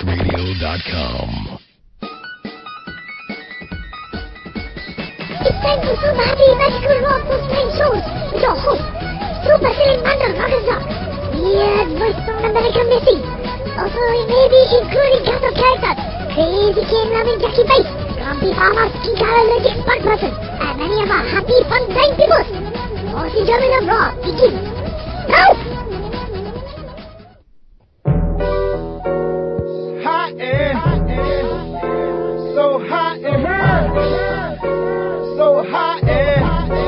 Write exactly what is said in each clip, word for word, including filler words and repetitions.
radio dot com. It's time for some happy magical raw post-time shows with your host, Super Cylinder Rock'n'Rock, weird voice from America Missing. Also, maybe including counter characters, Crazy King loving Jackie Bass, Grumpy Farmer, Skin Allergic Bug Person, and many of our happy fun time people. Aussie German of Raw begins now! Hot in, so hot in her, so hot in,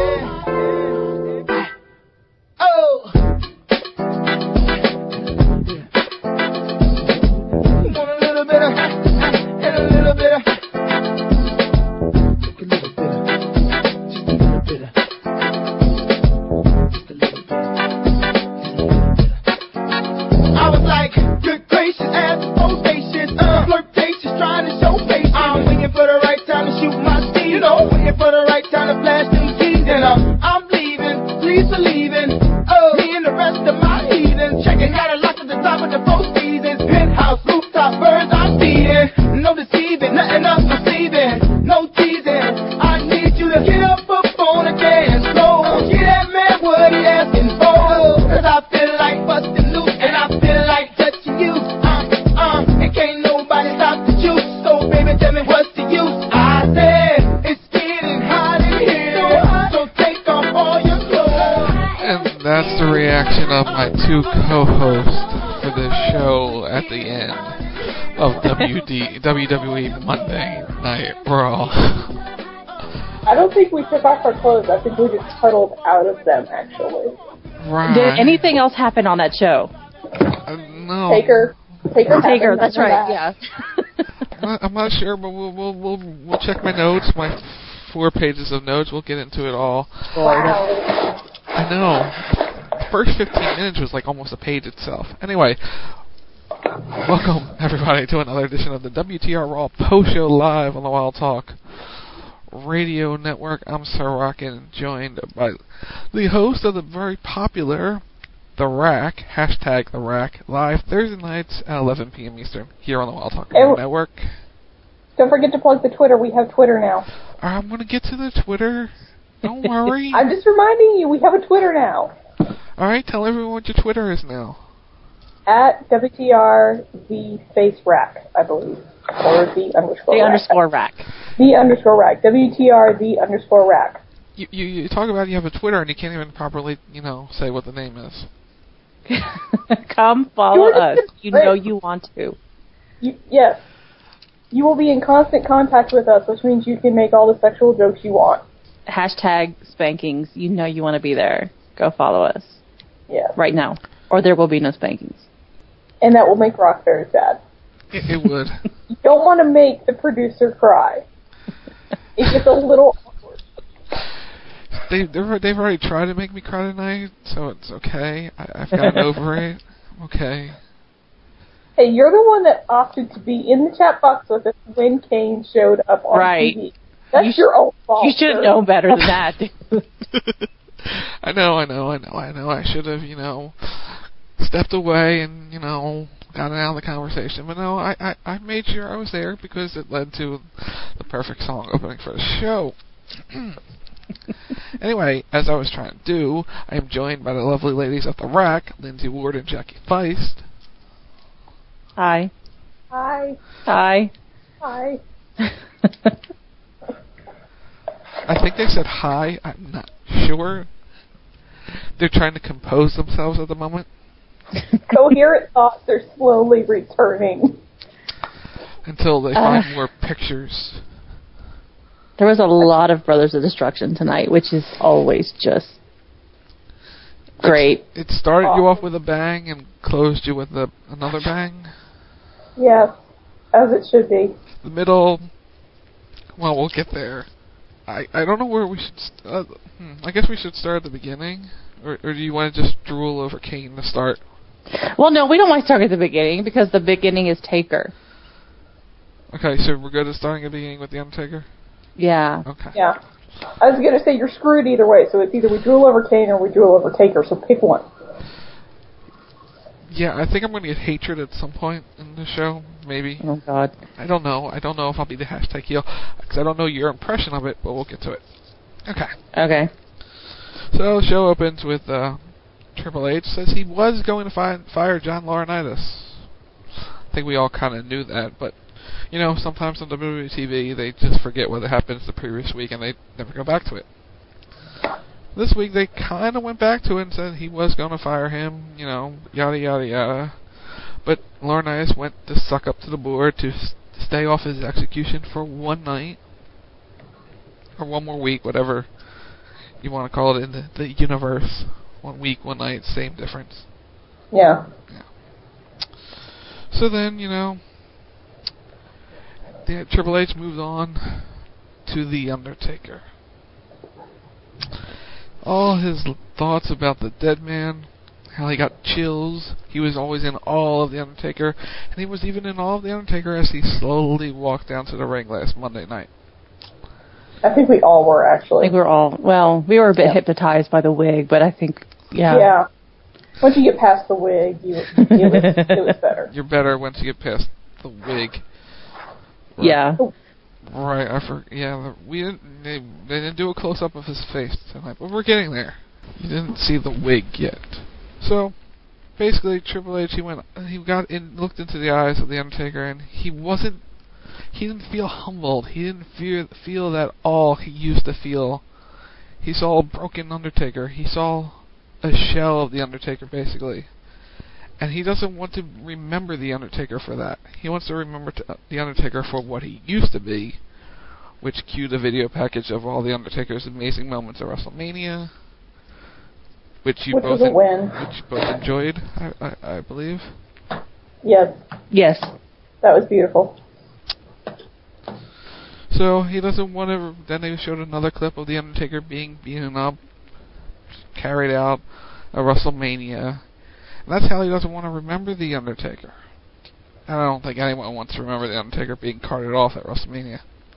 oh. Want a little bit of, and a little bit of, a little bit of, just a little bit of, just a little bit of. I was like, good gracious, at the phone station, uh, flirtatious, trying to show face. I'm waiting for the right time to shoot my steam, you know, waiting for the right time to flash them keys, and uh, I'm leaving, please believe in, oh, me and the rest of my heathens, checking out a lot at the top of the four seasons, penthouse, rooftop, birds I'm feeding, no deceiving, nothing up my sleeving, no teasing, I need you to get up up on the dance floor, get that man what he asking for, cause I feel like busting loose, and I feel like touching you, uh, uh, and can't nobody stop the juice, so baby tell me what's the use, I said, it's getting hot in here, so take off all your clothes. And that's the reaction of my two co-hosts for this show at the end of W D, W W E Monday Night Raw. I don't think we took off our clothes. I think we just huddled out of them, actually. Right. Did anything else happen on that show? Uh, no. Taker. Taker. Taker, that's right, that. yeah. I'm not, I'm not sure, but we'll, we'll we'll we'll check my notes, my four pages of notes. We'll get into it all. Wow. I know. The first fifteen minutes was like almost a page itself. Anyway, welcome everybody to another edition of the W T R Raw Post Show live on the Wild Talk Radio Network. I'm Sir Rockin', joined by the host of the very popular The Rack, hashtag The Rack, live Thursday nights at eleven p.m. Eastern here on the Wild Talk Radio And Network. Don't forget to plug the Twitter. We have Twitter now. I'm going to get to the Twitter. Don't worry. I'm just reminding you, we have a Twitter now. Alright, tell everyone what your Twitter is now. At W T R the space rack, I believe. Or the underscore The rack. underscore rack. The underscore rack. W T R the underscore rack. You, you you talk about you have a Twitter and you can't even properly, you know, say what the name is. Come follow You're us. You know you want to. You, yes. You will be in constant contact with us, which means you can make all the sexual jokes you want. Hashtag spankings. You know you want to be there. Go follow us. Yes. Right now. Or there will be no spankings. And that will make Rock very sad. It, it would. You don't want to make the producer cry. It's just a little awkward. They, they're, they've already tried to make me cry tonight, so it's okay. I, I've gotten over it. I'm okay. Hey, you're the one that opted to be in the chat box with us when Kane showed up on Right. T V. That's You your own fault. You should sir. know better than that. I know, I know, I know, I know. I should have, you know, stepped away and, you know, gotten out of the conversation. But no, I, I, I made sure I was there because it led to the perfect song opening for the show. Anyway, as I was trying to do, I am joined by the lovely ladies at The Rack, Lindsay Ward and Jackie Feist. Hi. Hi. Hi. Hi. I think they said hi. I'm not sure. They're trying to compose themselves at the moment. Coherent thoughts are slowly returning. Until they Uh. find more pictures. There was a lot of Brothers of Destruction tonight, which is always just great. It started you off with a bang and closed you with a, another bang. Yes, as it should be. The middle, well, we'll get there. I, I don't know where we should... St- uh, hmm, I guess we should start at the beginning. Or, or do you want to just drool over Kane to start? Well, no, we don't want to start at the beginning because the beginning is Taker. Okay, so we're good at starting at the beginning with The Undertaker? Yeah. Okay. Yeah. I was going to say you're screwed either way, so it's either we drool over Kane or we drool over Taker, so pick one. Yeah, I think I'm going to get hatred at some point in the show, maybe. Oh, God. I don't know. I don't know if I'll be the hashtag heel, because I don't know your impression of it, but we'll get to it. Okay. Okay. So the show opens with uh, Triple H says he was going to fi- fire John Laurinaitis. I think we all kind of knew that, but, you know, sometimes on W W E T V, they just forget what happened the previous week, and they never go back to it. This week, they kind of went back to it and said he was going to fire him, you know, yada, yada, yada. But Laurinaitis went to suck up to the board to s- stay off his execution for one night. Or one more week, whatever you want to call it in the, the universe. One week, one night, same difference. Yeah. Yeah. So then, you know, the Triple H moved on to The Undertaker. All his thoughts about the dead man, how he got chills. He was always in awe of The Undertaker, and he was even in awe of The Undertaker as he slowly walked down to the ring last Monday night. I think we all were, I actually. think we were all, well, we were a bit Yeah. hypnotized by the wig, but I think, yeah. Yeah. Once you get past the wig, you, it, was, it was better. You're better once you get past the wig. Right. Yeah. Right, I for, yeah, we didn't, they, they didn't do a close-up of his face tonight, but we're getting there. You didn't see the wig yet. So, basically, Triple H, he went, he got in, looked into the eyes of The Undertaker, and he wasn't, he didn't feel humbled. He didn't feel, feel that awe he used to feel. He saw a broken Undertaker. He saw a shell of The Undertaker, basically. And he doesn't want to remember The Undertaker for that. He wants to remember to, The Undertaker for what he used to be, which cued a video package of all The Undertaker's amazing moments at WrestleMania, which you Which both was a win. which you both enjoyed, I, I, I believe. Yes, Yes. that was beautiful. So he doesn't want to. Then they showed another clip of The Undertaker being beaten up, carried out at WrestleMania. And that's how he doesn't want to remember The Undertaker. And I don't think anyone wants to remember The Undertaker being carted off at WrestleMania.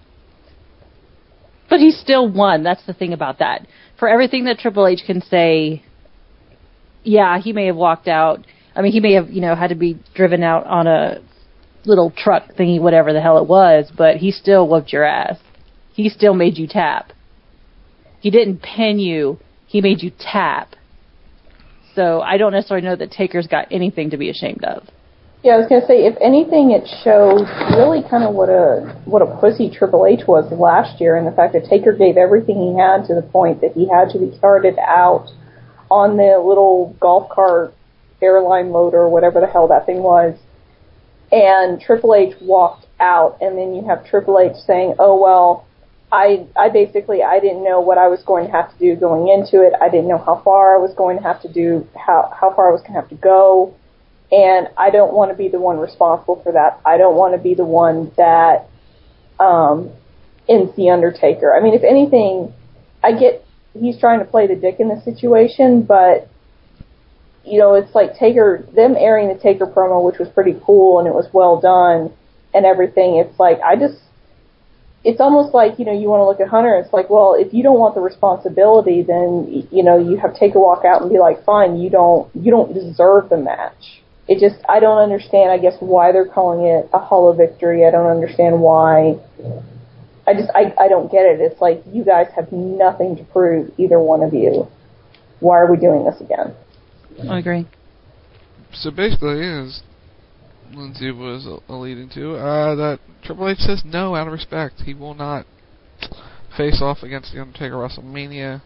But he still won. That's the thing about that. For everything that Triple H can say, yeah, he may have walked out. I mean, he may have, you know, had to be driven out on a little truck thingy, whatever the hell it was, but he still whooped your ass. He still made you tap. He didn't pin you. He made you tap. So I don't necessarily know that Taker's got anything to be ashamed of. Yeah, I was gonna say, if anything, it shows really kind of what a what a pussy Triple H was last year, and the fact that Taker gave everything he had to the point that he had to be carted out on the little golf cart airline motor, or whatever the hell that thing was, and Triple H walked out, and then you have Triple H saying, "Oh well, I I basically I didn't know what I was going to have to do going into it. I didn't know how far I was going to have to do how how far I was going to have to go." And I don't want to be the one responsible for that. I don't want to be the one that um, ends The Undertaker. I mean, if anything, I get he's trying to play the dick in the situation, but, you know, it's like Taker, them airing the Taker promo, which was pretty cool and it was well done and everything. It's like, I just, it's almost like, you know, you want to look at Hunter, it's like, well, if you don't want the responsibility, then, you know, you have Taker walk out and be like, fine, you don't, you don't deserve the match. It just, I don't understand, I guess, why they're calling it a hollow victory. I don't understand why. I just, I, I don't get it. It's like, you guys have nothing to prove, either one of you. Why are we doing this again? I agree. So basically, as Lindsay was alluding to, uh, that Triple H says no out of respect. He will not face off against The Undertaker at WrestleMania.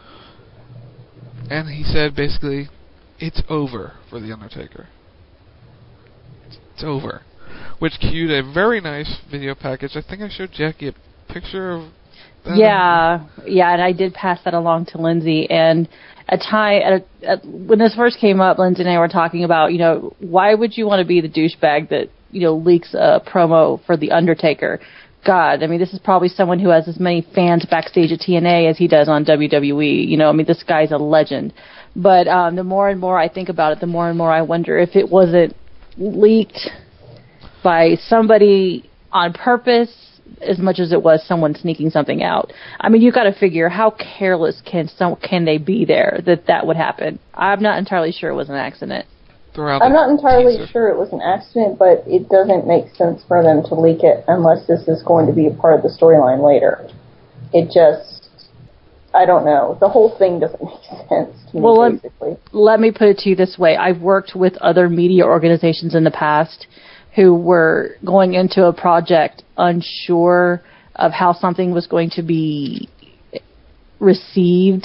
And he said, basically, it's over for The Undertaker. It's over. Which cued a very nice video package. I think I showed Jackie a picture of that. Yeah, yeah, and I did pass that along to Lindsay. And a time, at a, at, when this first came up, Lindsay and I were talking about, you know, why would you want to be the douchebag that, you know, leaks a promo for The Undertaker? God, I mean, this is probably someone who has as many fans backstage at T N A as he does on W W E. You know, I mean, this guy's a legend. But um, the more and more I think about it, the more and more I wonder if it wasn't leaked by somebody on purpose as much as it was someone sneaking something out. I mean, you got to figure how careless can some can they be there that that would happen. I'm not entirely sure it was an accident. throughout. I'm not entirely teaser. sure it was an accident, but it doesn't make sense for them to leak it unless this is going to be a part of the storyline later. It just, I don't know. The whole thing doesn't make sense to me, well, basically. Let, let me put it to you this way. I've worked with other media organizations in the past who were going into a project unsure of how something was going to be received.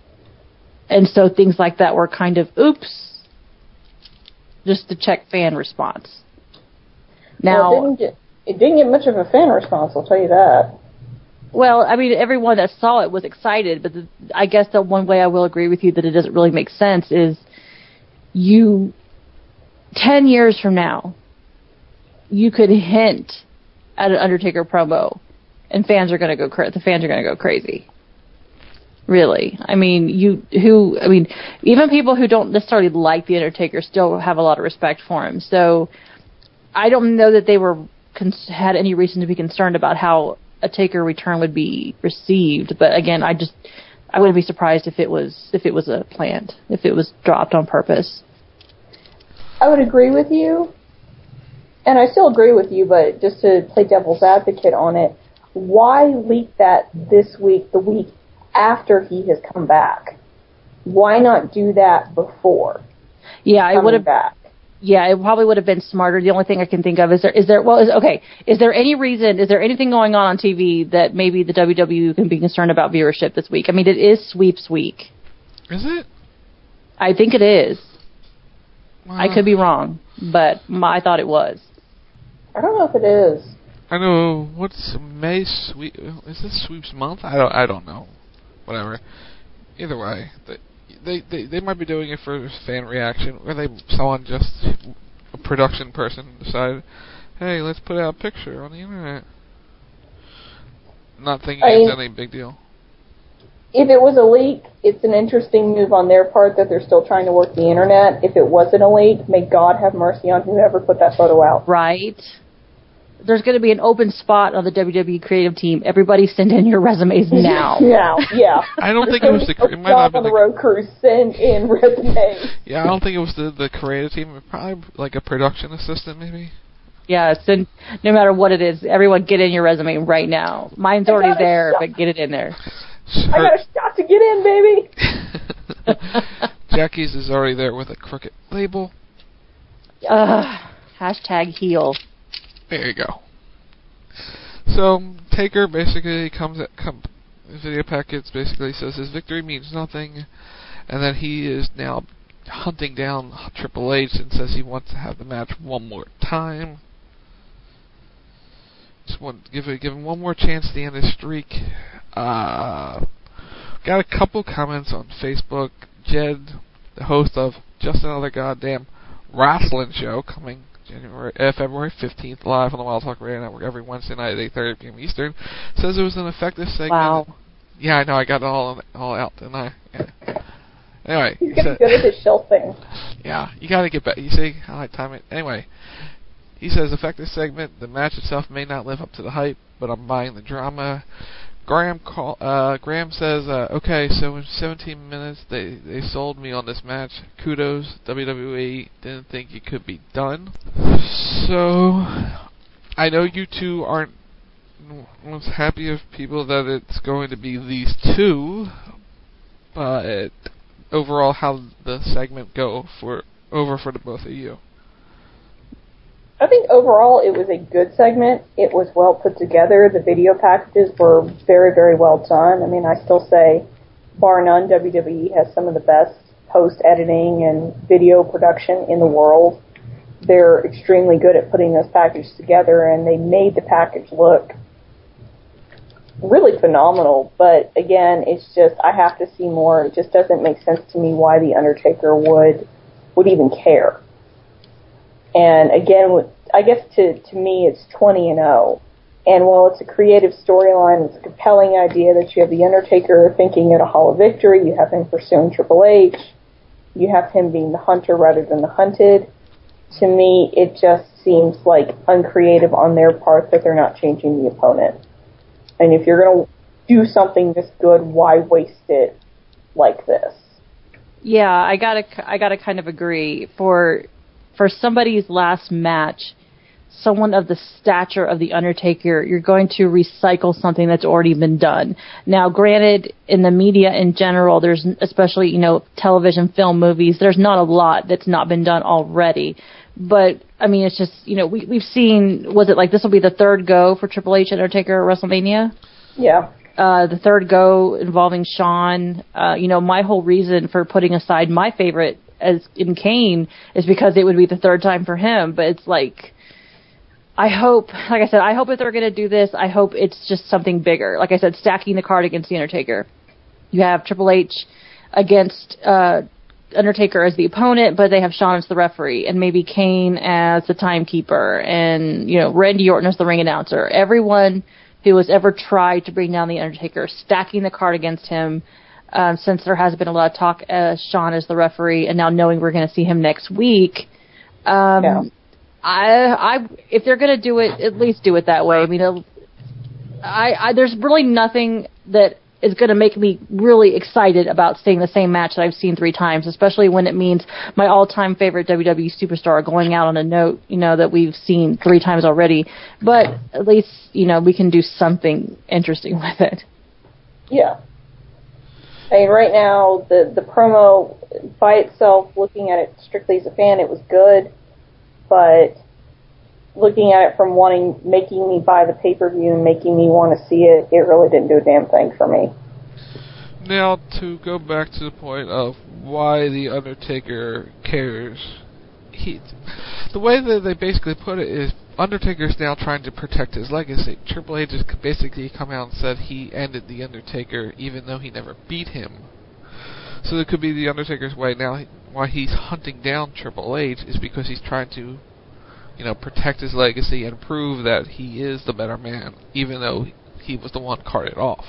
And so things like that were kind of, oops, just to check fan response. Now, well, it, didn't get, it didn't get much of a fan response, I'll tell you that. Well, I mean, everyone that saw it was excited, but the, I guess the one way I will agree with you that it doesn't really make sense is you, ten years from now, you could hint at an Undertaker promo, and fans are going to go cra- the fans are going to go crazy. Really, I mean, you who I mean, even people who don't necessarily like the Undertaker still have a lot of respect for him. So, I don't know that they were cons- had any reason to be concerned about how a Taker return would be received. But again, I just I wouldn't be surprised if it was if it was a planned, if it was dropped on purpose. I would agree with you. And I still agree with you, but just to play devil's advocate on it, why leak that this week, the week after he has come back? Why not do that before? Yeah, I would have. Back? Yeah, it probably would have been smarter. The only thing I can think of is there is there well is okay is there any reason is there anything going on on T V that maybe the W W E can be concerned about viewership this week? I mean, it is Sweeps Week. Is it? I think it is. Well, I could be wrong, but my, I thought it was. I don't know if it is. I know what's May sweep. Is this Sweeps Month? I don't. I don't know. Whatever. Either way, they, they they they might be doing it for fan reaction, or they someone just a production person decided, hey, let's put out a picture on the internet. Not thinking I it's mean, any big deal. If it was a leak, it's an interesting move on their part that they're still trying to work the internet. If it wasn't a leak, may God have mercy on whoever put that photo out. Right. There's going to be an open spot on the W W E creative team. Everybody send in your resumes now. Now, yeah. I don't think it was the. It might not have been on the the road crew. Send in resumes. Yeah, I don't think it was the the creative team. It was probably like a production assistant, maybe. Yeah, so no matter what it is, everyone get in your resume right now. Mine's already there, but get it in there. I got a shot to get in, baby. Jackie's is already there with a crooked label. Uh, hashtag heel. There you go. So Taker basically comes at come, video packets basically says his victory means nothing, and that he is now hunting down Triple H and says he wants to have the match one more time. Just want give it, give him one more chance to end his streak. Uh, got a couple comments on Facebook. Jed, the host of Just Another Goddamn Wrestling Show, coming January, uh, February fifteenth, live on the Wild Talk Radio Network every Wednesday night at eight thirty p.m. Eastern, says it was an effective segment. Wow. Yeah, I know, I got it all all out, didn't I? Yeah. Anyway. He's getting good at this shelf thing. Yeah, you gotta get back. You see, I like time it. Anyway, he says, effective segment, the match itself may not live up to the hype, but I'm buying the drama. Graham call, uh, Graham says, uh, okay, so in seventeen minutes they, they sold me on this match. Kudos, W W E didn't think it could be done. So, I know you two aren't most happy of people that it's going to be these two, but overall, how did the segment go for over for the both of you? I think overall it was a good segment. It was well put together. The video packages were very, very well done. I mean, I still say, bar none, W W E has some of the best post-editing and video production in the world. They're extremely good at putting those packages together, and they made the package look really phenomenal. But again, it's just, I have to see more. It just doesn't make sense to me why The Undertaker would would even care. And again, I guess to, to me it's twenty and oh. And while it's a creative storyline, it's a compelling idea that you have The Undertaker thinking at a Hall of Victory, you have him pursuing Triple H, you have him being the hunter rather than the hunted. To me, it just seems like uncreative on their part that they're not changing the opponent. And if you're going to do something this good, why waste it like this? Yeah, I gotta, I gotta kind of agree. For, for somebody's last match, someone of the stature of The Undertaker, you're going to recycle something that's already been done. Now, granted, in the media in general, there's, especially, you know, television, film, movies, there's not a lot that's not been done already. But, I mean, it's just, you know, we, we've seen, was it like this will be the third go for Triple H and Undertaker at WrestleMania? Yeah. Uh, the third go involving Shawn. Uh, you know, my whole reason for putting aside my favorite as in Kane is because it would be the third time for him. But it's like, I hope, like I said, I hope if they're going to do this, I hope it's just something bigger. Like I said, stacking the card against The Undertaker. You have Triple H against uh, Undertaker as the opponent, but they have Shawn as the referee, and maybe Kane as the timekeeper, and, you know, Randy Orton as the ring announcer. Everyone who has ever tried to bring down The Undertaker, stacking the card against him, um, since there has been a lot of talk as Shawn as the referee, and now knowing we're going to see him next week. Um, yeah. I, I, if they're going to do it, at least do it that way. I mean, I, I there's really nothing that is going to make me really excited about seeing the same match that I've seen three times, especially when it means my all-time favorite W W E superstar going out on a note, you know, that we've seen three times already. But at least, you know, we can do something interesting with it. Yeah. I mean, right now, the, the promo by itself, looking at it strictly as a fan, it was good. But looking at it from wanting, making me buy the pay-per-view and making me want to see it, it really didn't do a damn thing for me. Now, to go back to the point of why The Undertaker cares, he, the way that they basically put it is Undertaker's now trying to protect his legacy. Triple H has basically come out and said he ended The Undertaker even though he never beat him. So it could be The Undertaker's way now. Why he's hunting down Triple H is because he's trying to, you know, protect his legacy and prove that he is the better man, even though he was the one carted off.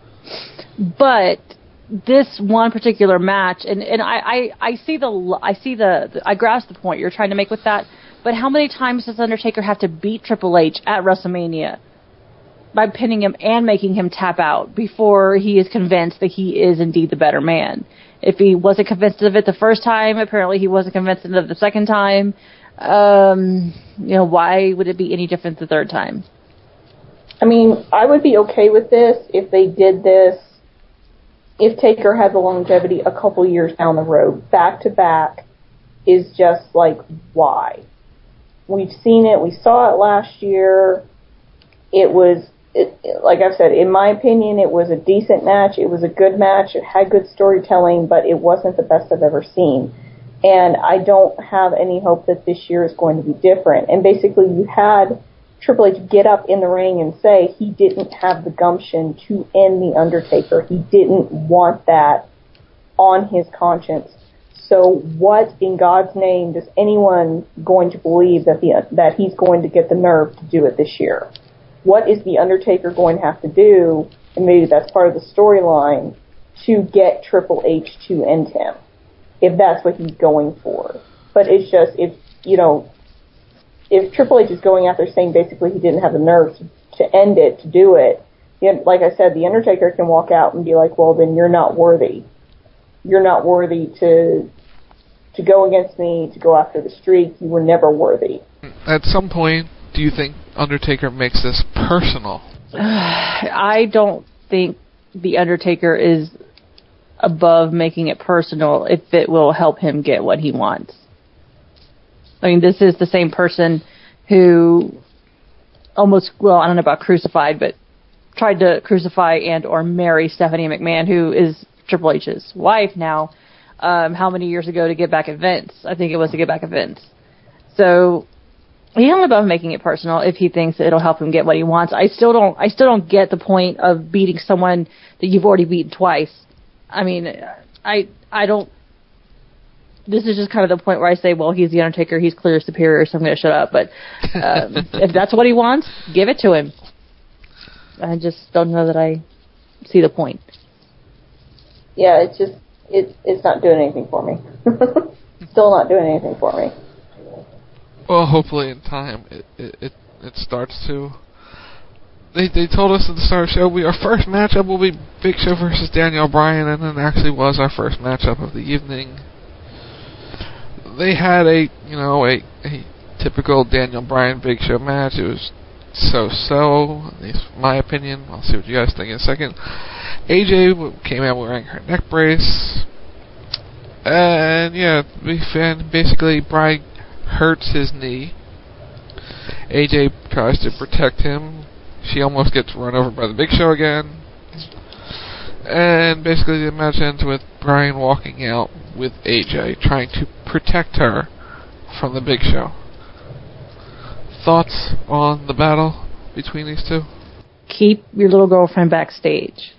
But this one particular match, and, and I, I, I see the I see the, the I grasp the point you're trying to make with that. But how many times does Undertaker have to beat Triple H at WrestleMania by pinning him and making him tap out before he is convinced that he is indeed the better man? If he wasn't convinced of it the first time, apparently he wasn't convinced of it the second time. Um, you know, why would it be any different the third time? I mean, I would be okay with this if they did this, if Taker had the longevity a couple years down the road. Back to back is just like, why? We've seen it. We saw it last year. It was, it, like I've said, in my opinion, it was a decent match. It was a good match. It had good storytelling, but it wasn't the best I've ever seen. And I don't have any hope that this year is going to be different. And basically, you had Triple H get up in the ring and say he didn't have the gumption to end The Undertaker. He didn't want that on his conscience. So what in God's name does anyone going to believe that the that he's going to get the nerve to do it this year? What is The Undertaker going to have to do, and maybe that's part of the storyline, to get Triple H to end him, if that's what he's going for? But it's just, if, you know, if Triple H is going out there saying basically he didn't have the nerve to, to end it, to do it, you know, like I said, The Undertaker can walk out and be like, well, then you're not worthy. You're not worthy to to go against me, to go after the streak. You were never worthy. At some point, do you think Undertaker makes this personal? I don't think The Undertaker is above making it personal if it will help him get what he wants. I mean, this is the same person who almost, well, I don't know about crucified, but tried to crucify and or marry Stephanie McMahon, who is Triple H's wife now, um, how many years ago to get back at Vince? I think it was to get back at Vince. So he's not above making it personal if he thinks it'll help him get what he wants. I still don't. I still don't get the point of beating someone that you've already beaten twice. I mean, I I don't. This is just kind of the point where I say, well, he's the Undertaker. He's clear superior, so I'm going to shut up. But um, if that's what he wants, give it to him. I just don't know that I see the point. Yeah, it's just it it's not doing anything for me. Still not doing anything for me. Well, hopefully in time it, it, it, it starts to. they they told us at the start of the show we our first matchup will be Big Show versus Daniel Bryan, and it actually was our first matchup of the evening. They had a you know a, a typical Daniel Bryan Big Show match. It was so-so, at least in my opinion. I'll see what you guys think in a second. A J came out wearing her neck brace, and yeah, basically Bryan hurts his knee. A J tries to protect him. She almost gets run over by the Big Show again. And basically the match ends with Bryan walking out with A J, trying to protect her from the Big Show. Thoughts on the battle between these two? Keep your little girlfriend backstage.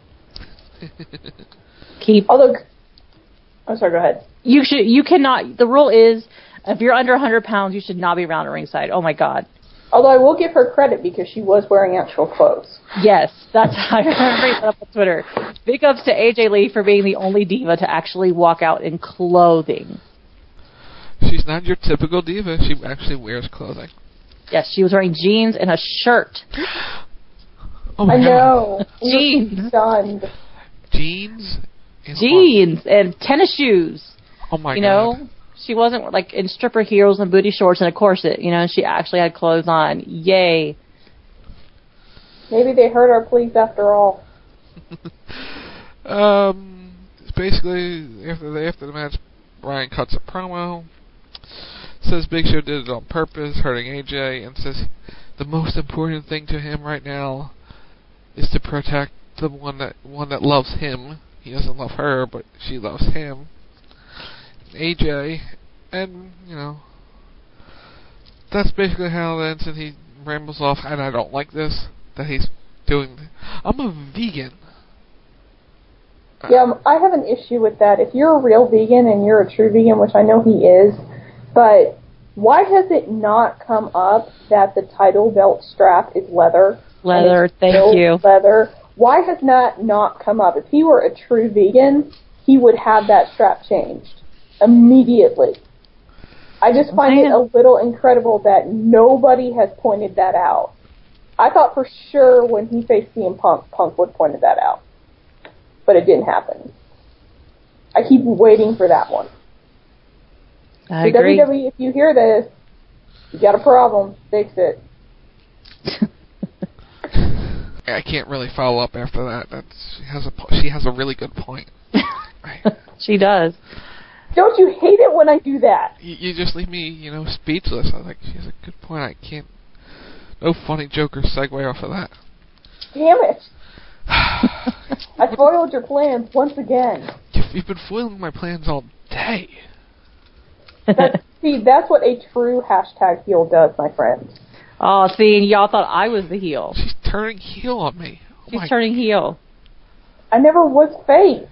Keep. Although, I'm sorry. Go ahead. You should. You cannot. The rule is, if you're under one hundred pounds, you should not be around a ringside. Oh my God. Although I will give her credit because she was wearing actual clothes. Yes, that's how I remember that up on Twitter. Big ups to A J Lee for being the only diva to actually walk out in clothing. She's not your typical diva. She actually wears clothing. Yes, she was wearing jeans and a shirt. Oh my I know. God. Jeans. Stunned. Jeans? And Jeans what? And tennis shoes. Oh my you God. You know, she wasn't like in stripper heels and booty shorts and a corset. You know, she actually had clothes on. Yay. Maybe they heard our pleas after all. um, basically, after the, after the match, Bryan cuts a promo. Says Big Show did it on purpose, hurting A J, and says the most important thing to him right now is to protect the one that one that loves him. He doesn't love her, but she loves him. A J, and you know, that's basically how it ends. And he rambles off, and I don't like this that he's doing. I'm a vegan. Yeah, I have an issue with that. If you're a real vegan and you're a true vegan, which I know he is, but why has it not come up that the title belt strap is leather? Leather, thank you. Leather. Why has that not come up? If he were a true vegan, he would have that strap changed immediately. I just find it a little incredible that nobody has pointed that out. I thought for sure when he faced C M Punk, Punk would have pointed that out. But it didn't happen. I keep waiting for that one. I so agree. W W E, if you hear this, you got a problem. Fix it. I can't really follow up after that. That's, she has a she has a really good point. Right. She does. Don't you hate it when I do that? You, you just leave me, you know, speechless. I was like, she has a good point. I can't. No funny joke or segue off of that. Damn it! I foiled your plans once again. You've, you've been foiling my plans all day. That's, see, that's what a true hashtag heel does, my friend. Oh, see, and y'all thought I was the heel. She's turning heel on me. Oh She's turning heel. I never was face.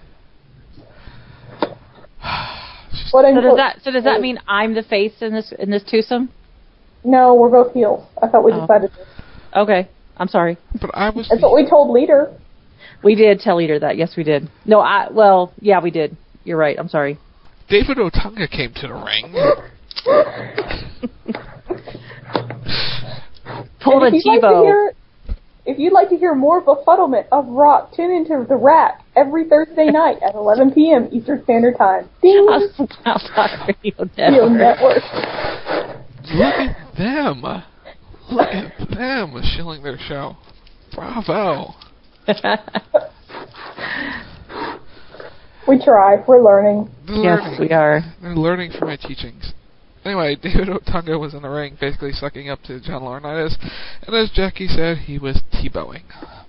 What so does that so does that mean I'm the face in this in this twosome? No, we're both heels. I thought we oh. decided this. Okay, I'm sorry. But I was. That's what we told Leader. We did tell Leader that. Yes, we did. No, I well, yeah, we did. You're right. I'm sorry. David Otunga came to the ring. Pulled a Tebow. Like if you'd like to hear more befuddlement of Rock, tune into The Rack every Thursday night at eleven p.m. Eastern Standard Time. Ding! Talk Radio Network. Network. Look at them. Look at them shilling their show. Bravo. We try. We're learning. Yes, we are. They're learning from my teachings. Anyway, David Otunga was in the ring, basically sucking up to John Laurinaitis, and as Jackie said, he was T-bowing.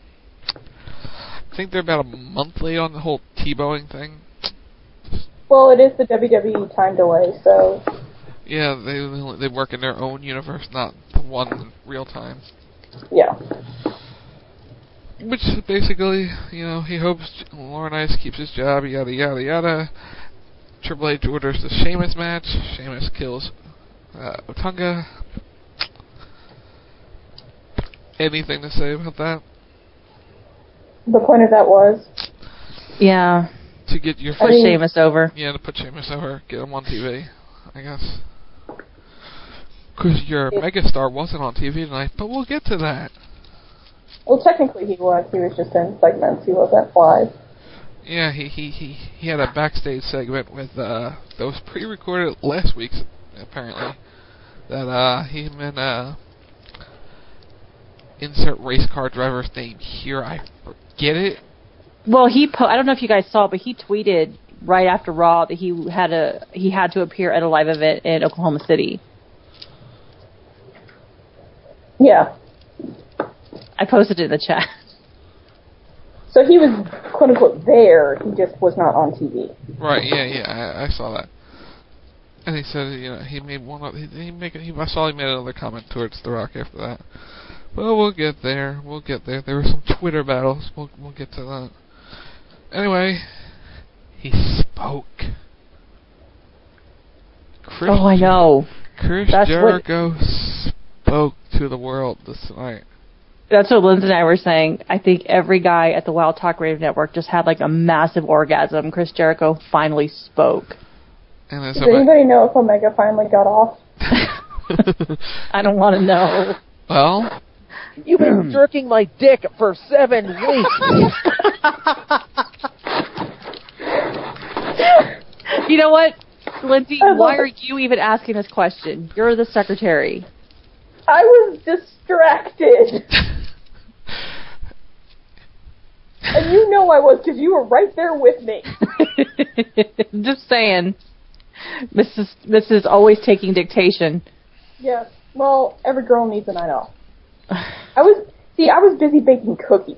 I think they're about a month late on the whole T-bowing thing. Well, it is the W W E time delay, so... Yeah, they they work in their own universe, not the one in real time. Yeah. Which basically, you know, he hopes Laurinaitis keeps his job, yada yada yada. Triple H orders the Sheamus match. Sheamus kills uh, Otunga. Anything to say about that? The point of that was? Yeah. To get your... Put Sheamus over. Yeah, to put Sheamus over. Get him on T V, I guess. Because your megastar wasn't on T V tonight, but we'll get to that. Well, technically he was. He was just in segments. He wasn't live. Yeah, he he he, he had a backstage segment with uh that was pre-recorded last week, apparently. That uh him and uh insert race car driver's name here. I forget it. Well, he po- I don't know if you guys saw, but he tweeted right after Raw that he had a he had to appear at a live event in Oklahoma City. Yeah. I posted it in the chat. So he was, quote unquote, there. He just was not on T V. Right. Yeah. Yeah. I, I saw that. And he said, you know, he made one. Of, he, he make. He, I saw he made another comment towards The Rock after that. Well, we'll get there. We'll get there. There were some Twitter battles. We'll we'll get to that. Anyway, he spoke. Chris, Oh, I know. Chris That's Jericho what, spoke to the world this night. That's what Lindsay and I were saying. I think every guy at the Wild Talk Radio Network just had like a massive orgasm. Chris Jericho finally spoke. And Does anybody know if Omega finally got off? I don't want to know. Well, you've been jerking my dick for seven weeks. You know what, Lindsay? Why are you even asking this question? You're the secretary. I was distracted. And you know I was, because you were right there with me. Just saying. Missus Missus always taking dictation. Yes. Well, every girl needs a night off. I was, see, I was busy baking cookies.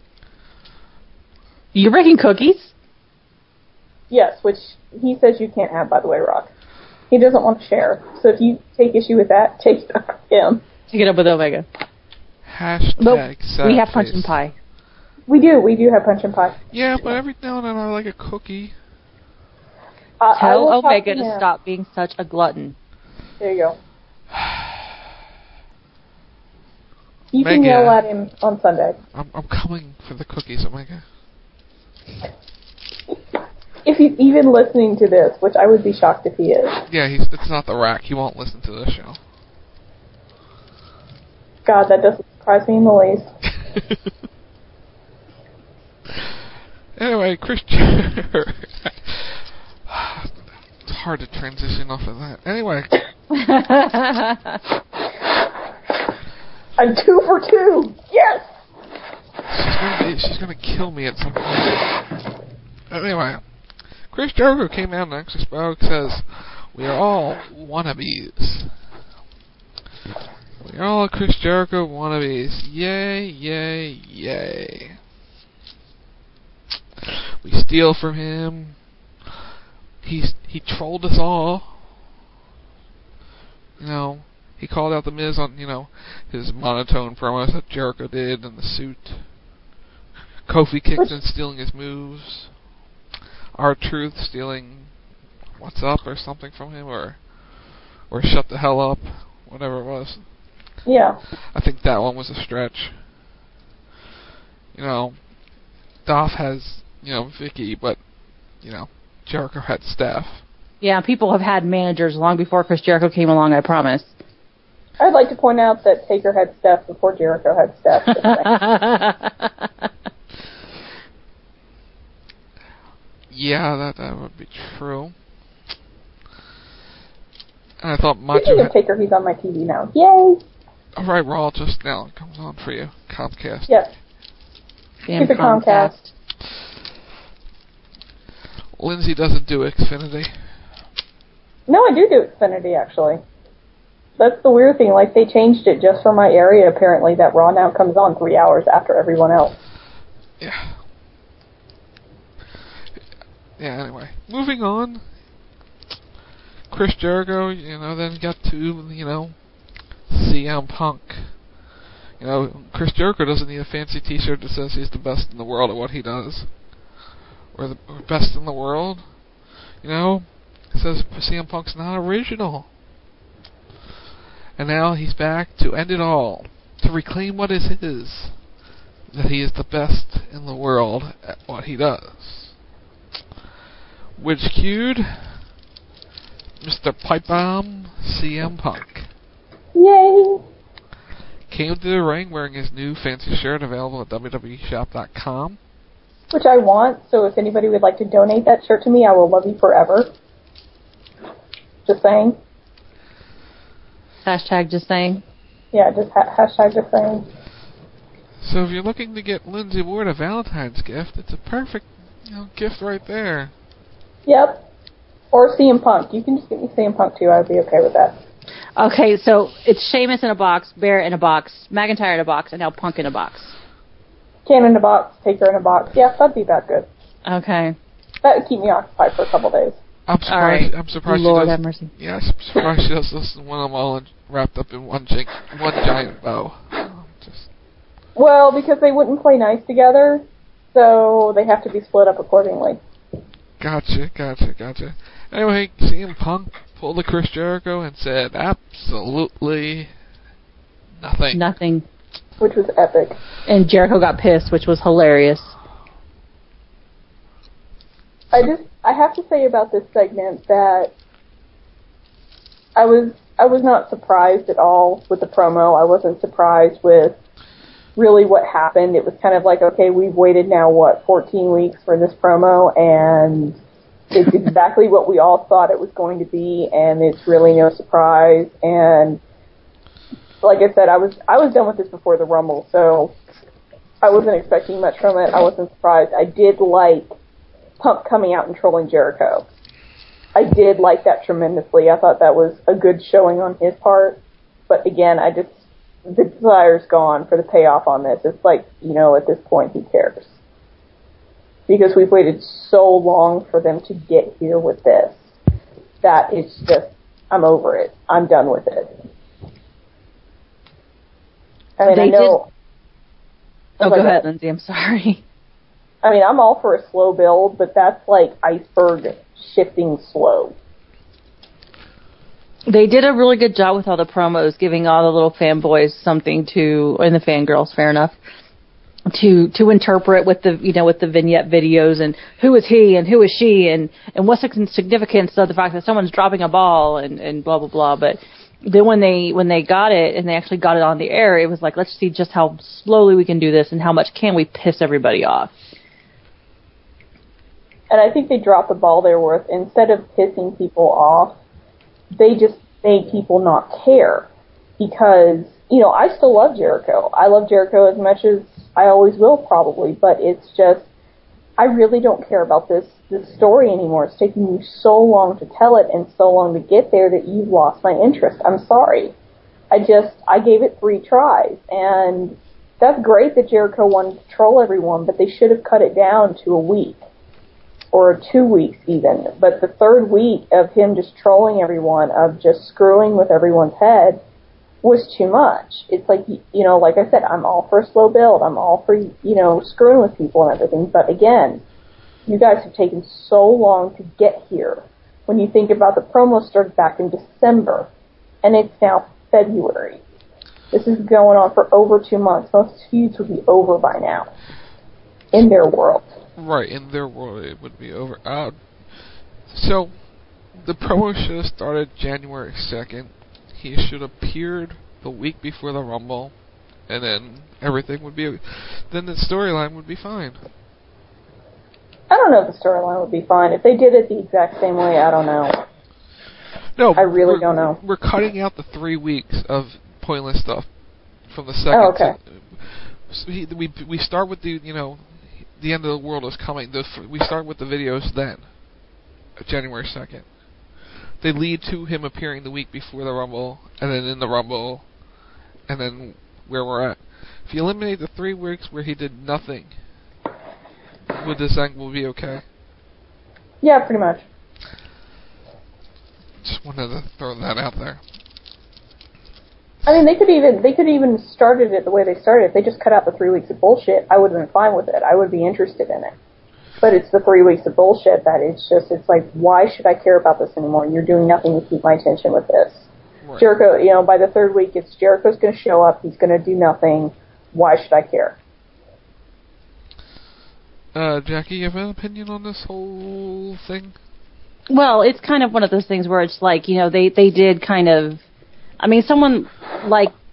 You're baking cookies? Yes, which he says you can't have, by the way, Rock. He doesn't want to share. So if you take issue with that, take it up with him. Take it up with Omega. Hashtag but we have punch and pie. We do. We do have punch and pie. Yeah, but every now and then I like a cookie. Uh, Tell Omega to, to stop being such a glutton. There you go. You Omega, can yell at him on Sunday. I'm, I'm coming for the cookies, Omega. If he's even listening to this, which I would be shocked if he is. Yeah, he's. It's not the rack. He won't listen to this show. God, that doesn't surprise me in the least. Anyway, Chris Jericho. It's hard to transition off of that. Anyway. I'm two for two. Yes. She's gonna, be, she's gonna kill me at some point. Anyway, Chris Jericho came out and actually spoke. Says, "We are all wannabes. We are all Chris Jericho wannabes. Yay, yay, yay. We steal from him. He's he trolled us all. You know." He called out The Miz on, you know, his monotone promos that Jericho did in the suit. Kofi Kingston stealing his moves. R-Truth stealing What's Up or something from him, or or Shut the Hell Up, whatever it was. Yeah. I think that one was a stretch. You know, Dolph has, you know, Vicky, but, you know, Jericho had Steph. Yeah, people have had managers long before Chris Jericho came along, I promise. I'd like to point out that Taker had Steph before Jericho had Steph. Yeah, that that would be true. And I thought Macho Speaking of Taker, he's on my T V now. Yay! Alright, Raw just now comes on for you. Comcast. Yes. Damn Stupid Comcast. Comcast. Lindsay doesn't do Xfinity. No, I do do Xfinity, actually. That's the weird thing. Like, they changed it just for my area, apparently, that Raw now comes on three hours after everyone else. Yeah. Yeah, anyway. Moving on. Chris Jericho, you know, then got to, you know, C M Punk. You know, Chris Jericho doesn't need a fancy t-shirt that says he's the best in the world at what he does. Or the or best in the world. You know, it says C M Punk's not original. And now he's back to end it all. To reclaim what is his. That he is the best in the world at what he does. Which cued Mister Pipe Bomb C M Punk. Yay! came to the ring wearing his new fancy shirt available at W W E shop dot com. Which I want, so if anybody would like to donate that shirt to me, I will love you forever. Just saying. Hashtag just saying. Yeah, just ha- hashtag just saying. So if you're looking to get Lindsay Ward a Valentine's gift, it's a perfect, you know, gift right there. Yep. Or C M Punk. You can just get me C M Punk too. I'd be okay with that. Okay, so it's Sheamus in a box, Bear in a box, McIntyre in a box, and now Punk in a box. Can in a box, Taker in a box. Yeah, that'd be that good. Okay. That would keep me occupied for a couple days. I'm surprised. Right. I'm surprised. Lord she does, have mercy. Yeah, I'm surprised she does this one of them all in, wrapped up in one gi- one giant bow. Just. Well, because they wouldn't play nice together, so they have to be split up accordingly. Gotcha, gotcha, gotcha. Anyway, C M Punk pulled a Chris Jericho and said absolutely nothing. Nothing. Which was epic. And Jericho got pissed, which was hilarious. I just, I have to say about this segment that I was, I was not surprised at all with the promo. I wasn't surprised with really what happened. It was kind of like, okay, we've waited now, what, fourteen weeks for this promo, and it's exactly what we all thought it was going to be, and it's really no surprise. And like I said, I was, I was done with this before the Rumble, so I wasn't expecting much from it. I wasn't surprised. I did like Punk coming out and trolling Jericho. I did like that tremendously. I thought that was a good showing on his part. But again, I just, the desire's gone for the payoff on this. It's like, you know, at this point, who cares? Because we've waited so long for them to get here with this that it's just, I'm over it. I'm done with it. I mean, They I know. did... Oh, like go ahead, a, Lindsay. I'm sorry. I mean, I'm all for a slow build, but that's like iceberg shifting slow. They did a really good job with all the promos, giving all the little fanboys something to, and the fangirls, fair enough, to to interpret with the, you know, with the vignette videos and who is he and who is she and, and what's the significance of the fact that someone's dropping a ball and, and blah, blah, blah. But then when they when they got it and they actually got it on the air, it was like, let's see just how slowly we can do this and how much can we piss everybody off. And I think they dropped the ball there with, instead of pissing people off, they just made people not care. Because, you know, I still love Jericho. I love Jericho as much as I always will probably, but it's just, I really don't care about this, this story anymore. It's taking you so long to tell it and so long to get there that you've lost my interest. I'm sorry. I just, I gave it three tries. And that's great that Jericho wanted to troll everyone, but they should have cut it down to a week. Or two weeks even. But the third week of him just trolling everyone, of just screwing with everyone's head, was too much. It's like, you know, like I said, I'm all for a slow build. I'm all for, you know, screwing with people and everything. But again, you guys have taken so long to get here. When you think about the promo started back in December, and it's now February. This is going on for over two months. Most feuds would be over by now. In their world. Right, in their world it would be over. Uh, so, the promo should have started January second. He should have appeared the week before the Rumble, and then everything would be... Then the storyline would be fine. I don't know if the storyline would be fine. If they did it the exact same way, I don't know. No, I really we're, don't know. We're cutting out the three weeks of pointless stuff from the second. Oh, okay. So we, we, we start with the, you know... The end of the world is coming. The, we start with the videos then, January second. They lead to him appearing the week before the Rumble, and then in the Rumble, and then where we're at. If you eliminate the three weeks where he did nothing, would this angle be okay? Yeah, pretty much. Just wanted to throw that out there. I mean, they could even they could even started it the way they started. If they just cut out the three weeks of bullshit, I would have been fine with it. I would be interested in it. But it's the three weeks of bullshit that it's just, it's like, why should I care about this anymore? You're doing nothing to keep my attention with this. Right. Jericho, you know, by the third week, it's Jericho's going to show up. He's going to do nothing. Why should I care? Uh, Jackie, you have an opinion on this whole thing? Well, it's kind of one of those things where it's like, you know, they, they did kind of... I mean, someone like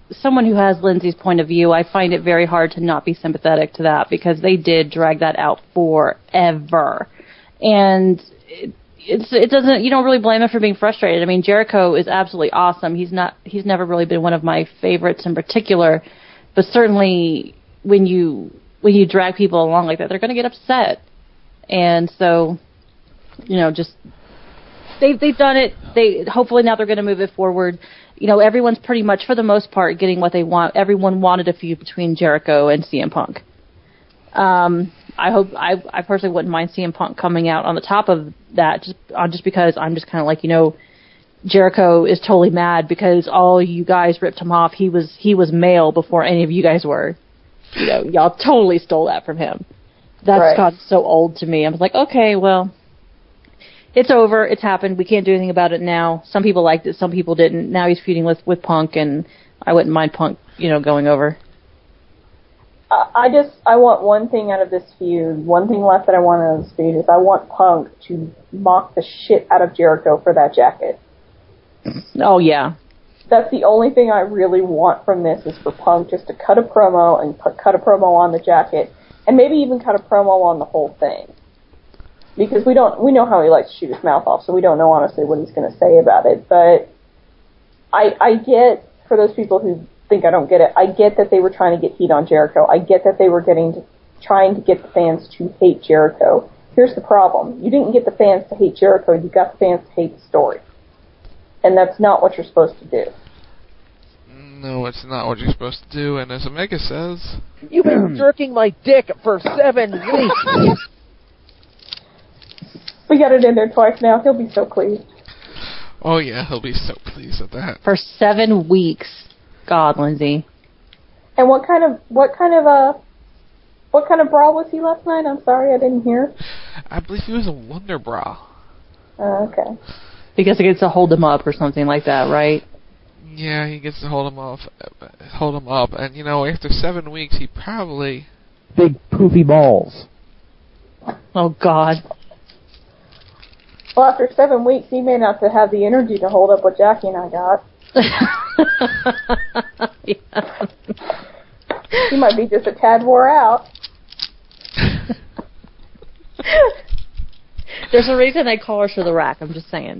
someone who has Lindsay's point of view, I find it very hard to not be sympathetic to that because they did drag that out forever. And it, it's, it doesn't, you don't really blame him for being frustrated. I mean, Jericho is absolutely awesome. He's not, he's never really been one of my favorites in particular, but certainly when you, when you drag people along like that, they're going to get upset. And so, you know, just, they've, they've done it. They, hopefully now they're going to move it forward. You know, everyone's pretty much, for the most part, getting what they want. Everyone wanted a feud between Jericho and C M Punk. Um, I hope, I, I personally wouldn't mind C M Punk coming out on the top of that, just, uh, just because I'm just kind of like, you know, Jericho is totally mad because all you guys ripped him off. He was, he was male before any of you guys were. You know, y'all totally stole that from him. That's Right. gotten so old to me. I was like, okay, well, it's over. It's happened. We can't do anything about it now. Some people liked it. Some people didn't. Now he's feuding with, with Punk, and I wouldn't mind Punk, you know, going over. Uh, I just, I want one thing out of this feud. One thing left that I want out of this feud is I want Punk to mock the shit out of Jericho for that jacket. Oh, yeah. That's the only thing I really want from this is for Punk just to cut a promo and put, cut a promo on the jacket, and maybe even cut a promo on the whole thing. Because we don't, we know how he likes to shoot his mouth off, so we don't know honestly what he's going to say about it. But I, I get, for those people who think I don't get it, I get that they were trying to get heat on Jericho. I get that they were getting to, trying to get the fans to hate Jericho. Here's the problem. You didn't get the fans to hate Jericho, you got the fans to hate the story. And that's not what you're supposed to do. No, it's not what you're supposed to do, and as Omega says... You've been jerking my dick for seven weeks! We got it in there twice now. He'll be so pleased. Oh yeah, he'll be so pleased at that. For seven weeks. God, Lindsay. And what kind of, what kind of, uh, what kind of bra was he last night? I'm sorry, I didn't hear. I believe he was a Wonder Bra. Uh, okay. Because it gets to hold him up or something like that, right? Yeah, he gets to hold him off, hold him up, and you know, after seven weeks, he probably... Big poofy balls. Oh, God. Well, after seven weeks, he may not have the energy to hold up what Jackie and I got. Yeah. He might be just a tad wore out. There's a reason they call her to the rack, I'm just saying.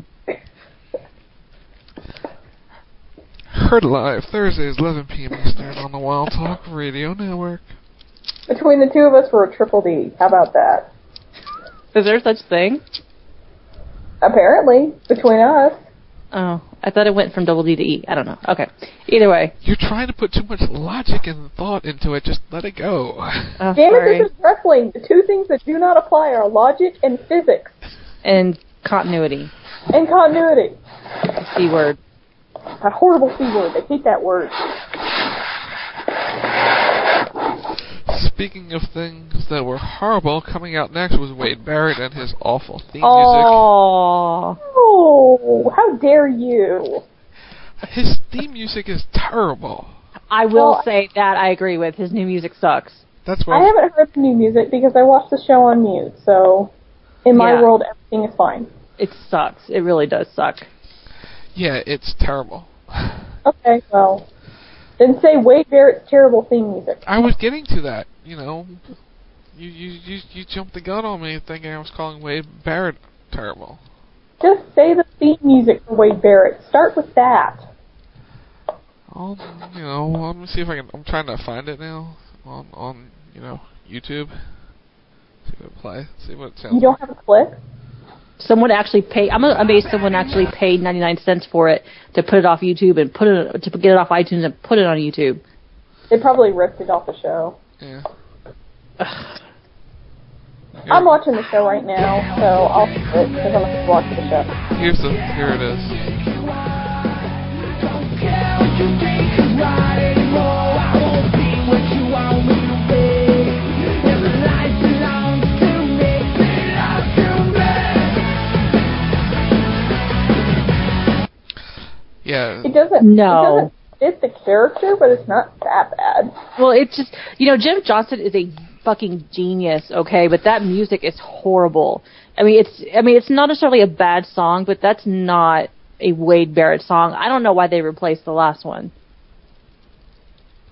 Heard live Thursdays, eleven p.m. Eastern on the Wild Talk Radio Network. Between the two of us, we're a triple D. How about that? Is there such thing? Apparently, between us. Oh, I thought it went from double D to E. I don't know. Okay. Either way. You're trying to put too much logic and thought into it. Just let it go. Oh, Damn sorry. it, this is wrestling. The two things that do not apply are logic and physics. And continuity. And continuity. The C word. That horrible C word. They hate that word. Speaking of things that were horrible, coming out next was Wade Barrett and his awful theme Oh. Oh, how dare you? music. His theme music is terrible. I will Well, say that I agree with. His new music sucks. That's what I haven't heard the new music because I watched the show on mute, so in my Yeah. world, everything is fine. It sucks. It really does suck. Yeah, it's terrible. Okay, well, then say Wade Barrett's terrible theme music. I was getting to that, you know. You you you, you jumped the gun on me thinking I was calling Wade Barrett terrible. Just say the theme music for Wade Barrett. Start with that. I'll, you know, let me see if I can. I'm trying to find it now on on you know YouTube. See what it play. See what it sounds. You don't have a click? Someone actually paid. I'm amazed someone actually paid ninety-nine cents for it to put it off YouTube and put it to get it off iTunes and put it on YouTube. They probably ripped it off the show. Yeah. I'm watching the show right now, so I'll skip it because I'm going to watch the show. Here's the. Here it is. Yeah. It doesn't. No. It doesn't fit the character, but it's not that bad. Well, it's just, you know, Jim Johnston is a fucking genius, okay, but that music is horrible. I mean, it's, I mean, it's not necessarily a bad song, but that's not a Wade Barrett song. I don't know why they replaced the last one.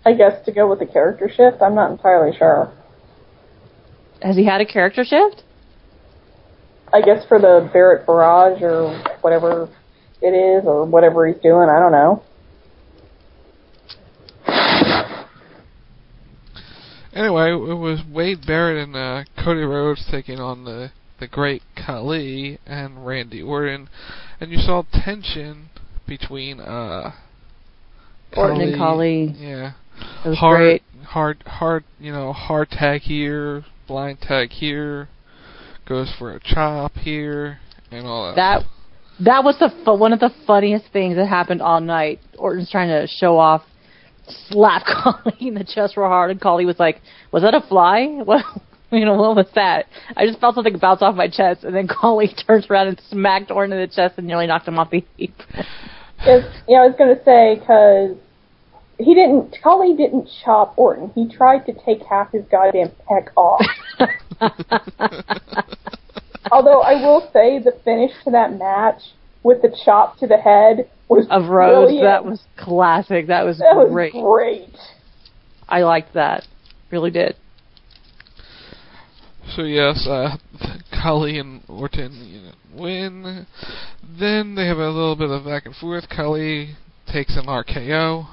I guess to go with the character shift. I'm not entirely sure. Has he had a character shift? I guess for the Barrett Barrage or whatever it is, or whatever he's doing. I don't know. Anyway, it was Wade Barrett and uh, Cody Rhodes taking on the the Great Khali and Randy Orton, and you saw tension between uh, Orton and Khali. Yeah, it was hard, great. hard, hard. You know, hard tag here, blind tag here, goes for a chop here, and all that. That that was the fu- one of the funniest things that happened all night. Orton's trying to show off. Slap Khali in the chest real hard, and Khali was like, "Was that a fly? What, you know, what was that?" I just felt something bounce off my chest, and then Khali turns around and smacked Orton in the chest and nearly knocked him off the heap. It's, yeah, I was going to say, because he didn't, Khali didn't chop Orton. He tried to take half his goddamn peck off. Although I will say, the finish to that match with the chop to the head was of Rhodes. brilliant. That was classic. That was that great. was great. I liked that. Really did. So yes, uh, Khali and Orton you know, win. Then they have a little bit of back and forth. Khali takes an R K O,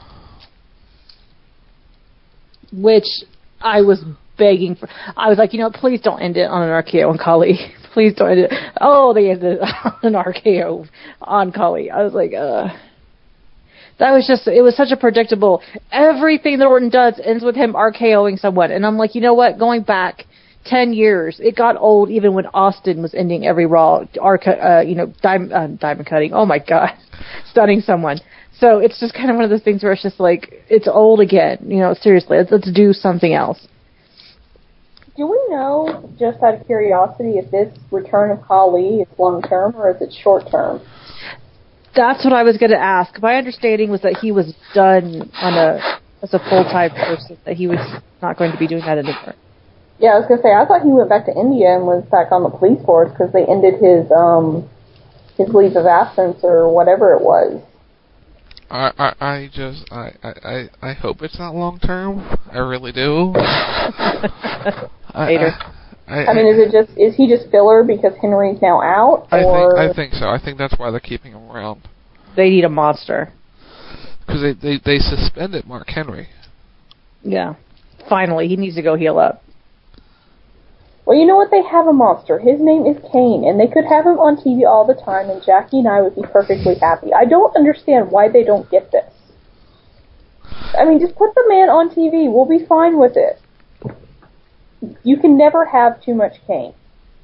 which I was begging for. I was like, you know, please don't end it on an R K O on Khali. Please don't end it. Oh, they ended it on an R K O on Khali. I was like, uh. That was just, it was such a predictable, everything that Orton does ends with him RKOing someone. And I'm like, you know what, going back ten years, it got old even when Austin was ending every Raw, arc, uh, you know, diamond, uh, diamond cutting, oh my god, stunning someone. So it's just kind of one of those things where it's just like, it's old again, you know, seriously, let's, let's do something else. Do we know, just out of curiosity, if this return of Khali is long-term or is it short-term? That's what I was going to ask. My understanding was that he was done on a as a full-time person, that he was not going to be doing that anymore. Yeah, I was going to say, I thought he went back to India and was back on the police force because they ended his um his leave of absence or whatever it was. I, I, I just, I, I, I hope it's not long-term. I really do. Hater. I, I, I mean, is it just is he just filler because Henry's now out? I or? think I think so. I think that's why they're keeping him around. They need a monster. Because they, they they suspended Mark Henry. Yeah, finally, he needs to go heal up. Well, you know what? They have a monster. His name is Kane, and they could have him on T V all the time, and Jackie and I would be perfectly happy. I don't understand why they don't get this. I mean, just put the man on T V. We'll be fine with it. You can never have too much Kane.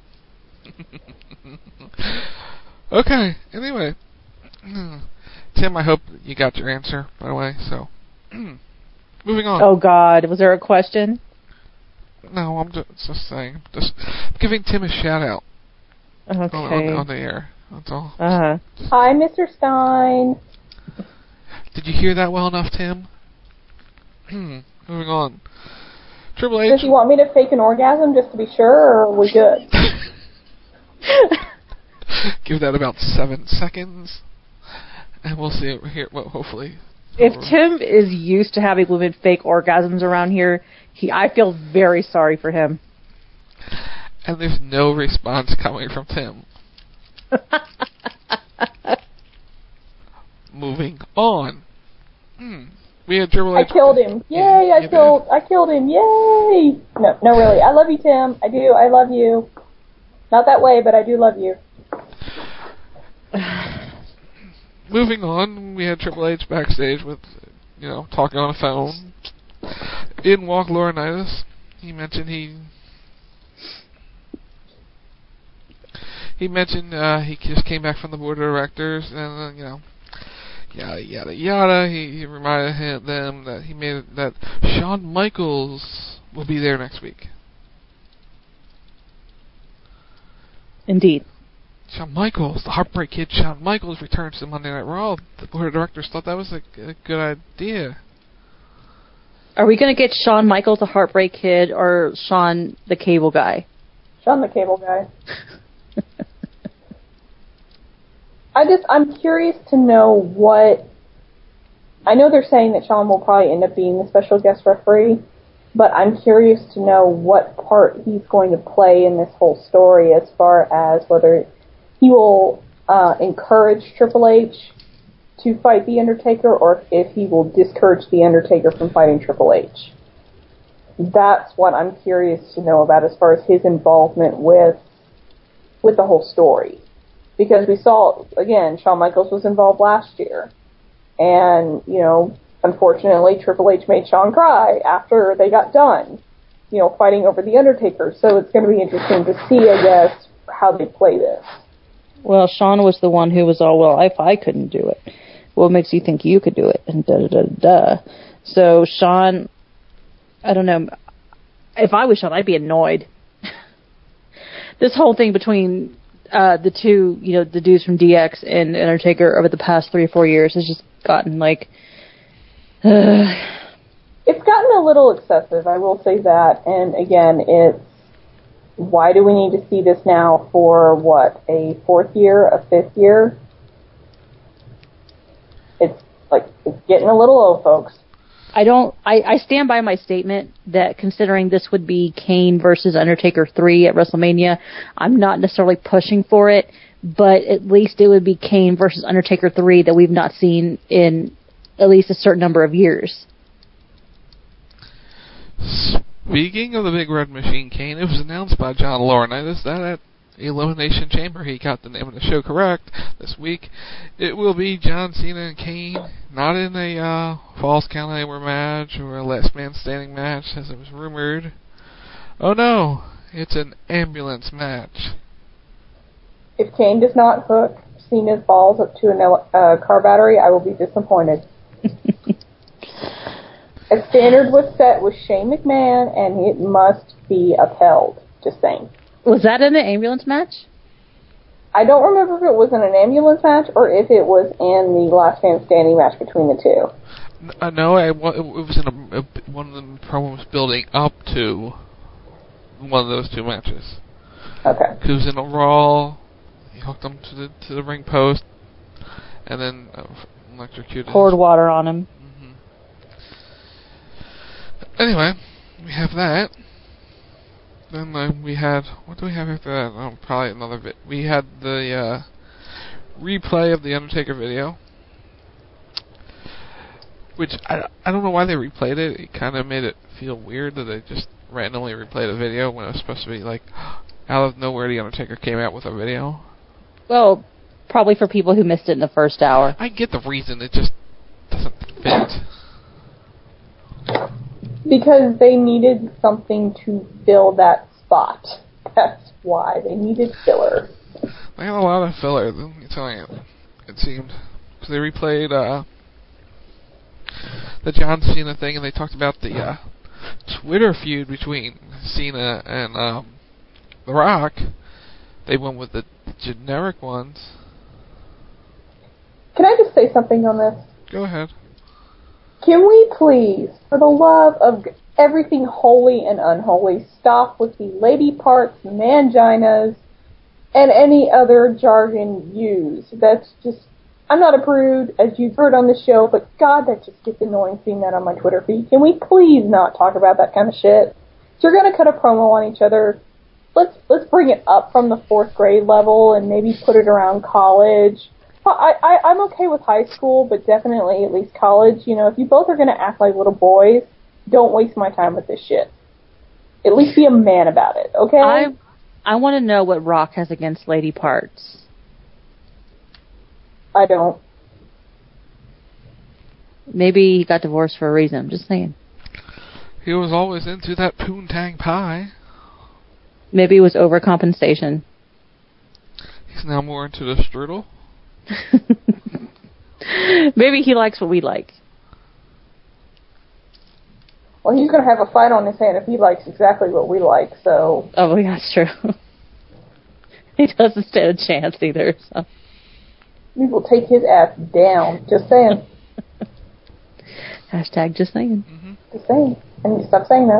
Okay, anyway. Tim, I hope you got your answer, by the way, so. Moving on. Oh, God. Was there a question? No, I'm just, just saying. Just giving Tim a shout-out. Okay. On, on, on the air. That's all. Uh-huh. Hi, Mister Stein. Did you hear that well enough, Tim? Moving on. Triple H. Does he want me to fake an orgasm just to be sure, or are we good? Give that about seven seconds, and we'll see it here. Well, hopefully. If Tim is used to having women fake orgasms around here, he I feel very sorry for him. And there's no response coming from Tim. Moving on. Hmm. We had Triple H. I killed him. Yay, I killed I killed him. Yay. No, no, really. I love you, Tim. I do. I love you. Not that way, but I do love you. Moving on, we had Triple H backstage with, you know, talking on a phone. In walked Laurinaitis. He mentioned he... He mentioned uh, he just came back from the board of directors, and, uh, you know... Yada yada yada. He, he reminded him, them that he made that Shawn Michaels will be there next week. Indeed. Shawn Michaels, the Heartbreak Kid, Shawn Michaels returns to Monday Night Raw. The board of directors thought that was a, a good idea. Are we going to get Shawn Michaels, the Heartbreak Kid, or Shawn the Cable Guy? Shawn the Cable Guy. I just, I'm curious to know what, I know they're saying that Shawn will probably end up being the special guest referee, but I'm curious to know what part he's going to play in this whole story as far as whether he will uh, encourage Triple H to fight The Undertaker or if he will discourage The Undertaker from fighting Triple H. That's what I'm curious to know about as far as his involvement with with the whole story. Because we saw, again, Shawn Michaels was involved last year. And, you know, unfortunately, Triple H made Shawn cry after they got done, you know, fighting over The Undertaker. So it's going to be interesting to see, I guess, how they play this. Well, Shawn was the one who was all, well, if I couldn't do it, what makes you think you could do it? And da da da da. So Shawn, I don't know. If I was Shawn, I'd be annoyed. This whole thing between uh, the two, you know, the dudes from D X and Undertaker over the past three or four years has just gotten like. Uh, it's gotten a little excessive, I will say that. And again, it's why do we need to see this now for what, a fourth year, a fifth year? It's like it's getting a little old, folks. I don't. I, I stand by my statement that considering this would be Kane versus Undertaker three at WrestleMania, I'm not necessarily pushing for it, but at least it would be Kane versus Undertaker three that we've not seen in at least a certain number of years. Speaking of the Big Red Machine, Kane, it was announced by John Laurinaitis that at Elimination Chamber, he got the name of the show correct this week. It will be John Cena and Kane, not in a uh, Falls Count Anywhere match or a Last Man Standing match, as it was rumored. Oh no, it's an ambulance match. If Kane does not hook Cena's balls up to a uh, car battery, I will be disappointed. A standard was set with Shane McMahon, and it must be upheld. Just saying. Was that in the ambulance match? I don't remember if it was in an ambulance match or if it was in the Last Man Standing match between the two. Uh, no, it was in a, a, one of the promos building up to one of those two matches. Okay. He was in a Raw, he hooked him to the to the ring post, and then uh, electrocuted. Poured water on him. Mm-hmm. Anyway, we have that. Then uh, we had, what do we have after that? Oh, probably another bit. We had the uh, replay of the Undertaker video, which I, I don't know why they replayed it. It kind of made it feel weird that they just randomly replayed a video when it was supposed to be like out of nowhere the Undertaker came out with a video. Well, probably for people who missed it in the first hour. I get the reason, it just doesn't fit. Because they needed something to fill that spot. That's why. They needed filler. They had a lot of filler, let me tell you. It seemed. Because they replayed uh, the John Cena thing, and they talked about the uh, Twitter feud between Cena and um, The Rock. They went with the generic ones. Can I just say something on this? Go ahead. Can we please, for the love of everything holy and unholy, stop with the lady parts, manginas, and any other jargon used? That's just, I'm not a prude, as you've heard on the show, but God, that just gets annoying seeing that on my Twitter feed. Can we please not talk about that kind of shit? If you're going to cut a promo on each other, let's let's bring it up from the fourth grade level and maybe put it around college. I, I, I'm okay with high school, but definitely at least college. You know, if you both are going to act like little boys, don't waste my time with this shit. At least be a man about it, okay? I I want to know what Rock has against lady parts. I don't. Maybe he got divorced for a reason. I'm just saying. He was always into that poontang pie. Maybe it was overcompensation. He's now more into the strudel. Maybe he likes what we like. Well, he's going to have a fight on his hand if he likes exactly what we like, so... Oh, yeah, that's true. He doesn't stand a chance either, so... We will take his ass down. Just saying. Hashtag just saying. Mm-hmm. Just saying. I need to stop saying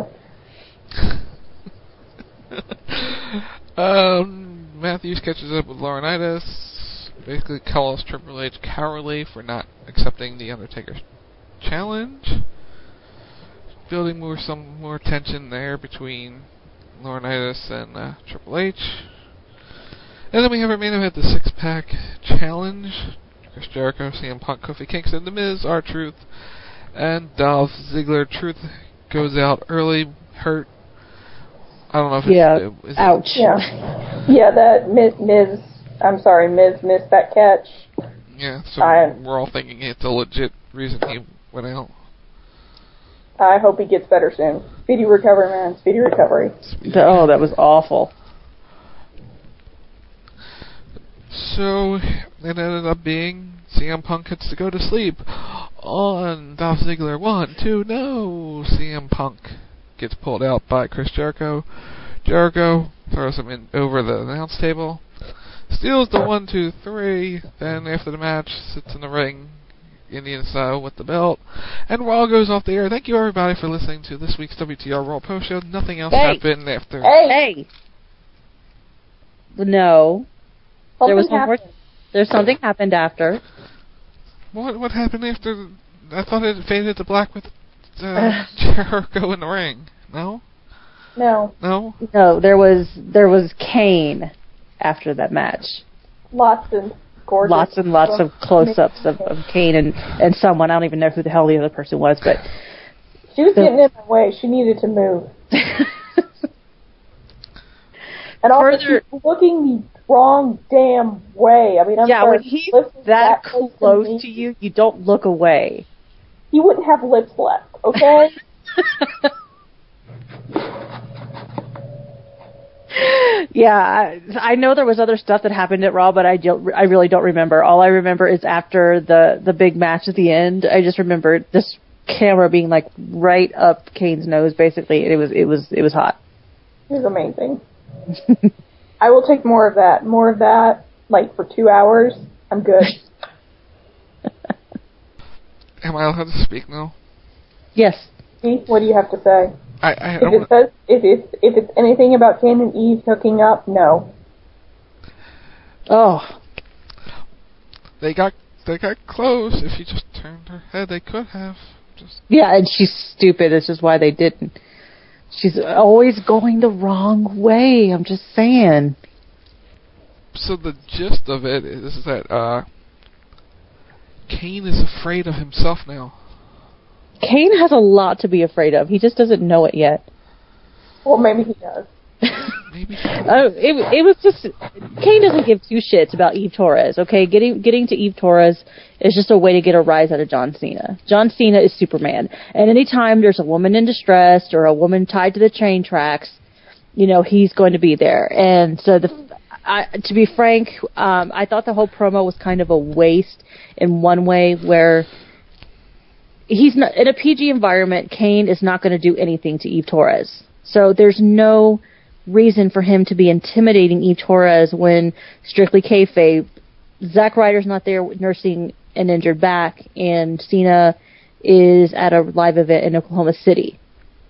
that. um, Matthews catches up with Laurinaitis. Basically calls Triple H cowardly for not accepting the Undertaker's challenge, building more some more tension there between Laurinaitis and uh, Triple H. And then we have our main event, the six-pack challenge. Chris Jericho, C M Punk, Kofi Kingston, The Miz, R-Truth, and Dolph Ziggler. Truth goes out early, hurt. I don't know if it's... Yeah, uh, is ouch. It, Yeah, yeah. That Miz, Miz, I'm sorry, Miz missed that catch. yeah, so I, we're all thinking it's a legit reason he went out. I hope he gets better soon. Speedy recovery, man. Speedy recovery. Oh, that was awful. So, it ended up being C M Punk gets to go to sleep on Dolph Ziggler. One, two, no! C M Punk gets pulled out by Chris Jericho. Jericho throws him in over the announce table, steals the one, two, three, then after the match, sits in the ring, Indian style with the belt, and Raw goes off the air. Thank you everybody for listening to this week's W T R Raw Post Show. Nothing else Hey. happened after. Hey! Hey! No. Something There was one more. happened. There's something happened after. What what happened after? I thought it faded to black with uh, Jericho in the ring. No, No. no. No, there was there was Kane after that match. Lots and gorgeous. Lots and lots of close-ups of, of Kane and, and someone. I don't even know who the hell the other person was, but She was getting in my way. She needed to move. And also, Further- she's looking the wrong damn way. I mean, I'm yeah, sorry. when he's lips is that close close me, to you, you don't look away. He wouldn't have lips left, okay? Yeah, I, I know there was other stuff that happened at Raw, but I don't, I really don't remember. All I remember is after the the big match at the end. I just remember this camera being like right up Kane's nose, basically. It was it was it was hot. It was amazing. I will take more of that. More of that, like for two hours. I'm good. Am I allowed to speak now? Yes. See, what do you have to say? I I, I If it don't. says if it's if it's anything about Cain and Eve hooking up, no. Oh, They got they got close. If you just turned her head, they could have. Just yeah, and she's stupid. This is why they didn't. She's always going the wrong way. I'm just saying. so the gist of it is that uh, Kane is afraid of himself now. Kane has a lot to be afraid of. He just doesn't know it yet. Well, maybe he does. Maybe. Oh, it it was just Kane doesn't give two shits about Eve Torres. Okay, getting getting to Eve Torres is just a way to get a rise out of John Cena. John Cena is Superman, and anytime there's a woman in distress or a woman tied to the train tracks, you know he's going to be there. And so the. I, to be frank, um, I thought the whole promo was kind of a waste in one way, where he's not in a P G environment. Kane is not going to do anything to Eve Torres, so there's no reason for him to be intimidating Eve Torres when strictly kayfabe. Zack Ryder's not there nursing an injured back, and Cena is at a live event in Oklahoma City.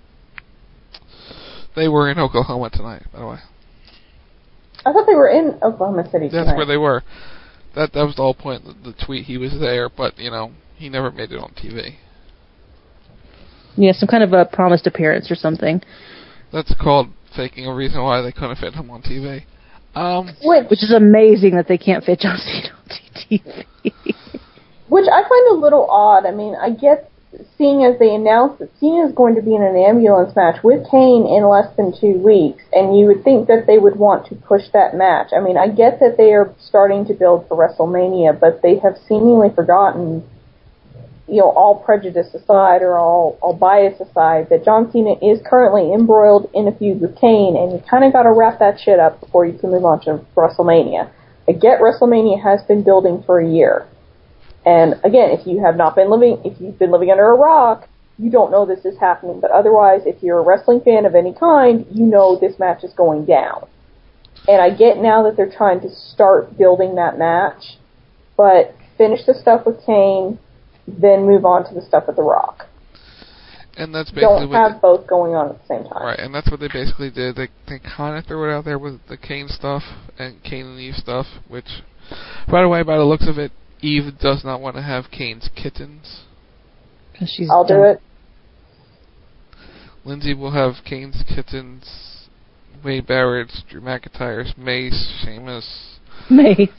They were in Oklahoma tonight, by the way. I thought they were in Oklahoma City tonight. That's where they were. That that was the whole point of the tweet. He was there, but you know he never made it on T V. Yeah, some kind of a promised appearance or something. That's called faking a reason why they couldn't fit him on T V. Um, Which, Which is amazing that they can't fit John Cena on T V. which I find a little odd. I mean, I get seeing as they announced that Cena is going to be in an ambulance match with Kane in less than two weeks, and you would think that they would want to push that match. I mean, I get that they are starting to build for WrestleMania, but they have seemingly forgotten, you know, all prejudice aside or all, all bias aside, that John Cena is currently embroiled in a feud with Kane, and you kind of got to wrap that shit up before you can move on to WrestleMania. I get WrestleMania has been building for a year. And again, if you have not been living, if you've been living under a rock, you don't know this is happening. But otherwise, if you're a wrestling fan of any kind, you know this match is going down. And I get now that they're trying to start building that match, but finish the stuff with Kane, then move on to the stuff with The Rock. and that's basically Don't what have they, both going on at the same time. right, and that's what they basically did. They they kind of threw it out there with the Kane stuff and Kane and Eve stuff, which, by the way, by the looks of it, Eve does not want to have Kane's kittens 'Cause she's I'll do done. it. Lindsay will have Kane's Kittens, Wade Barrett's, Drew McIntyre's, Mace, Sheamus. Mace.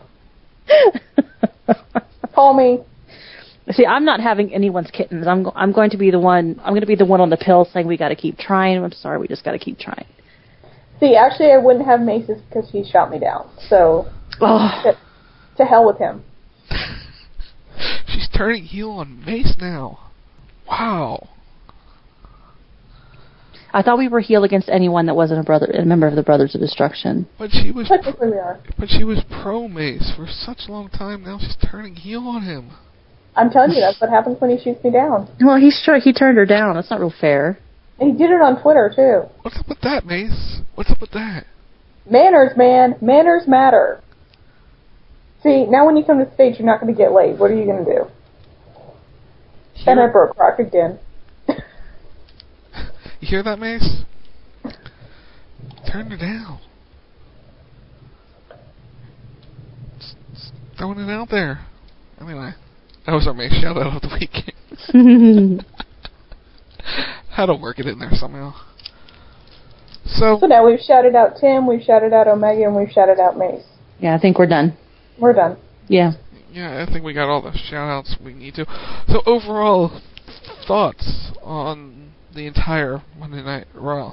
Call me. See, I'm not having anyone's kittens. I'm go- I'm going to be the one. I'm going to be the one on the pill saying we got to keep trying. I'm sorry, we just got to keep trying. See, actually, I wouldn't have Mace's because he shot me down. So, Oh. to, to hell with him. She's turning heel on Mace now. Wow. I thought we were heel against anyone that wasn't a brother, a member of the Brothers of Destruction. But she was Technically, we are. but she was pro Mace for such a long time. Now she's turning heel on him. I'm telling you, that's what happens when he shoots me down. Well, he's sure he turned her down. That's not real fair. And he did it on Twitter, too. What's up with that, Mace? What's up with that? Manners, man. Manners matter. See, now when you come to the stage, you're not going to get laid. What are you going to do? Hear- And I broke rock again. You hear that, Mace? Turn her down. Just, just throwing it out there. Anyway, that was our Mace shout out of the weekend. Had to work it in there somehow. So, So now we've shouted out Tim, we've shouted out Omega, and we've shouted out Mace. Yeah, I think we're done. We're done. Yeah. yeah, I think we got all the shout outs we need to. So, overall, thoughts on the entire Monday Night Raw?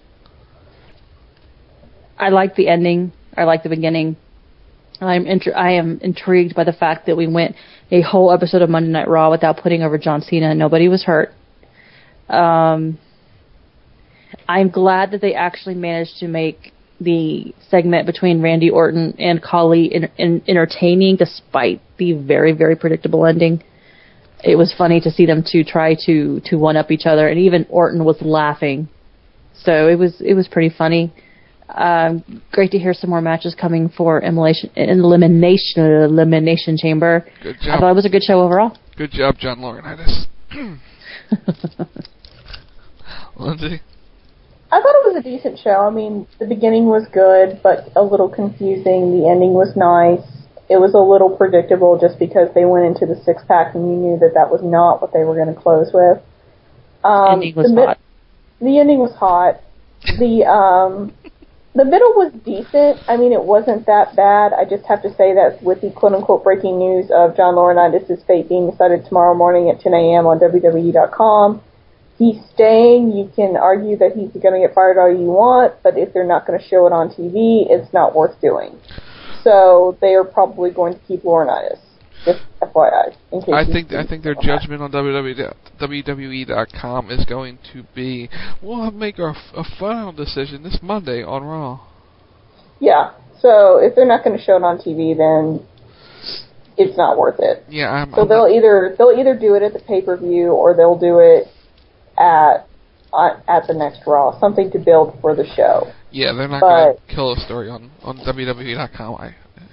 I like the ending. I like the beginning. I'm intri- I am intrigued by the fact that we went a whole episode of Monday Night Raw without putting over John Cena and nobody was hurt. Um, I'm glad that they actually managed to make the segment between Randy Orton and Khali in, in, entertaining despite the very, very predictable ending. It was funny to see them two try to, to one-up each other, and even Orton was laughing. So it was it was pretty funny. Um, great to hear some more matches coming for elimination, elimination, elimination chamber. Good I job. thought it was a good show overall. Good job, John Laurinaitis. Lindsay? I thought it was a decent show. I mean, the beginning was good, but a little confusing. The ending was nice. It was a little predictable just because they went into the six-pack and you knew that that was not what they were going to close with. Um, ending was the hot. Mi- the ending was hot. The um, the middle was decent. I mean, it wasn't that bad. I just have to say that with the quote-unquote breaking news of John Laurinaitis' fate being decided tomorrow morning at ten a.m. on W W E dot com, he's staying. You can argue that he's going to get fired all you want, but if they're not going to show it on T V, it's not worth doing. So they are probably going to keep Laurinaitis. Just F Y I. In case I you think see I think their something like judgment on W W E dot com is going to be, we'll have make our f- a final decision this Monday on Raw. that. Yeah. So if they're not going to show it on T V, then it's not worth it. Yeah, I'm. So I'm they'll not- either they'll either do it at the pay per view or they'll do it at uh, at the next Raw, something to build for the show. yeah, they're not but- going to kill a story on on W W E dot com. I,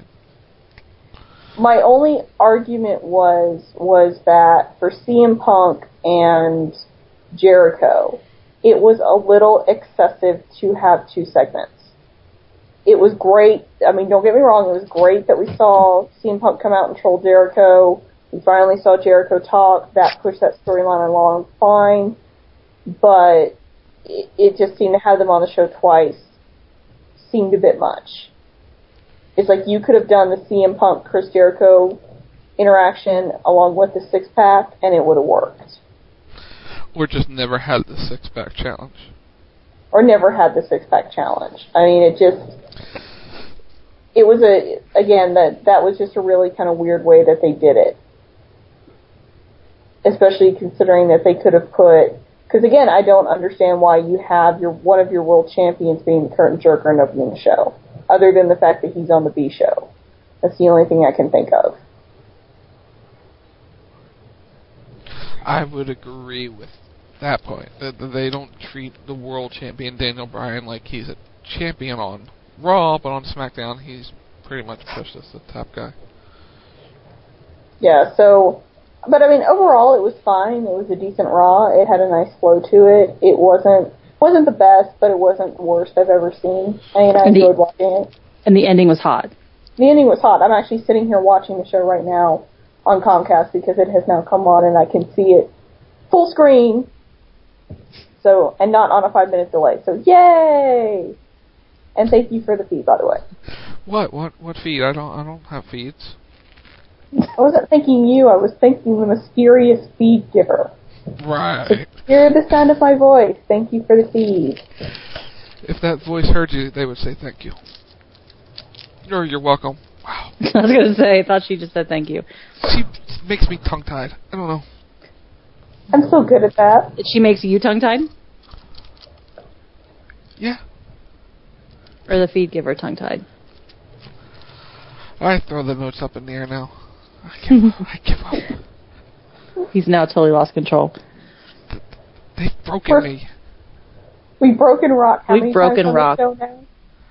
My only argument was was that for C M Punk and Jericho, it was a little excessive to have two segments. It was great. I mean, don't get me wrong. It was great that we saw C M Punk come out and troll Jericho. We finally saw Jericho talk. That pushed that storyline along fine. But it, it just seemed to have them on the show twice seemed a bit much. It's like you could have done the C M Punk Chris Jericho interaction along with the six pack, and it would have worked. or just never had the six pack challenge. Or never had the six pack challenge. I mean, it just it was a again that that was just a really kind of weird way that they did it, especially considering that they could have put. Because again, I don't understand why you have your one of your world champions being the curtain jerker and opening the show, other than the fact that he's on the B show. That's the only thing I can think of. I would agree with that point. That that they don't treat the world champion Daniel Bryan like he's a champion on Raw, but on SmackDown he's pretty much pushed as the top guy. Yeah, so, but I mean, overall it was fine. It was a decent Raw. It had a nice flow to it. It wasn't wasn't the best, but it wasn't the worst I've ever seen. I mean, I And the- enjoyed watching it. And the ending was hot. The ending was hot. I'm actually sitting here watching the show right now on Comcast because it has now come on and I can see it full screen. So, and not on a five minute delay. So, yay! And thank you for the feed, by the way. What? What? What feed? I don't. I don't have feeds. I wasn't thanking you. I was thanking the mysterious feed giver. Right. Hear the sound of my voice. Thank you for the feed. If that voice heard you, they would say thank you. Or you're welcome. Wow. I was going to say, I thought she just said thank you. She makes me tongue-tied. I don't know. I'm so good at that. She makes you tongue-tied? Yeah. Or the feed giver tongue-tied? I throw the notes up in the air now. I give, I give up. He's now totally lost control. They've broken We're, me. We've broken Rock. How We've many broken times on Rock. the show now?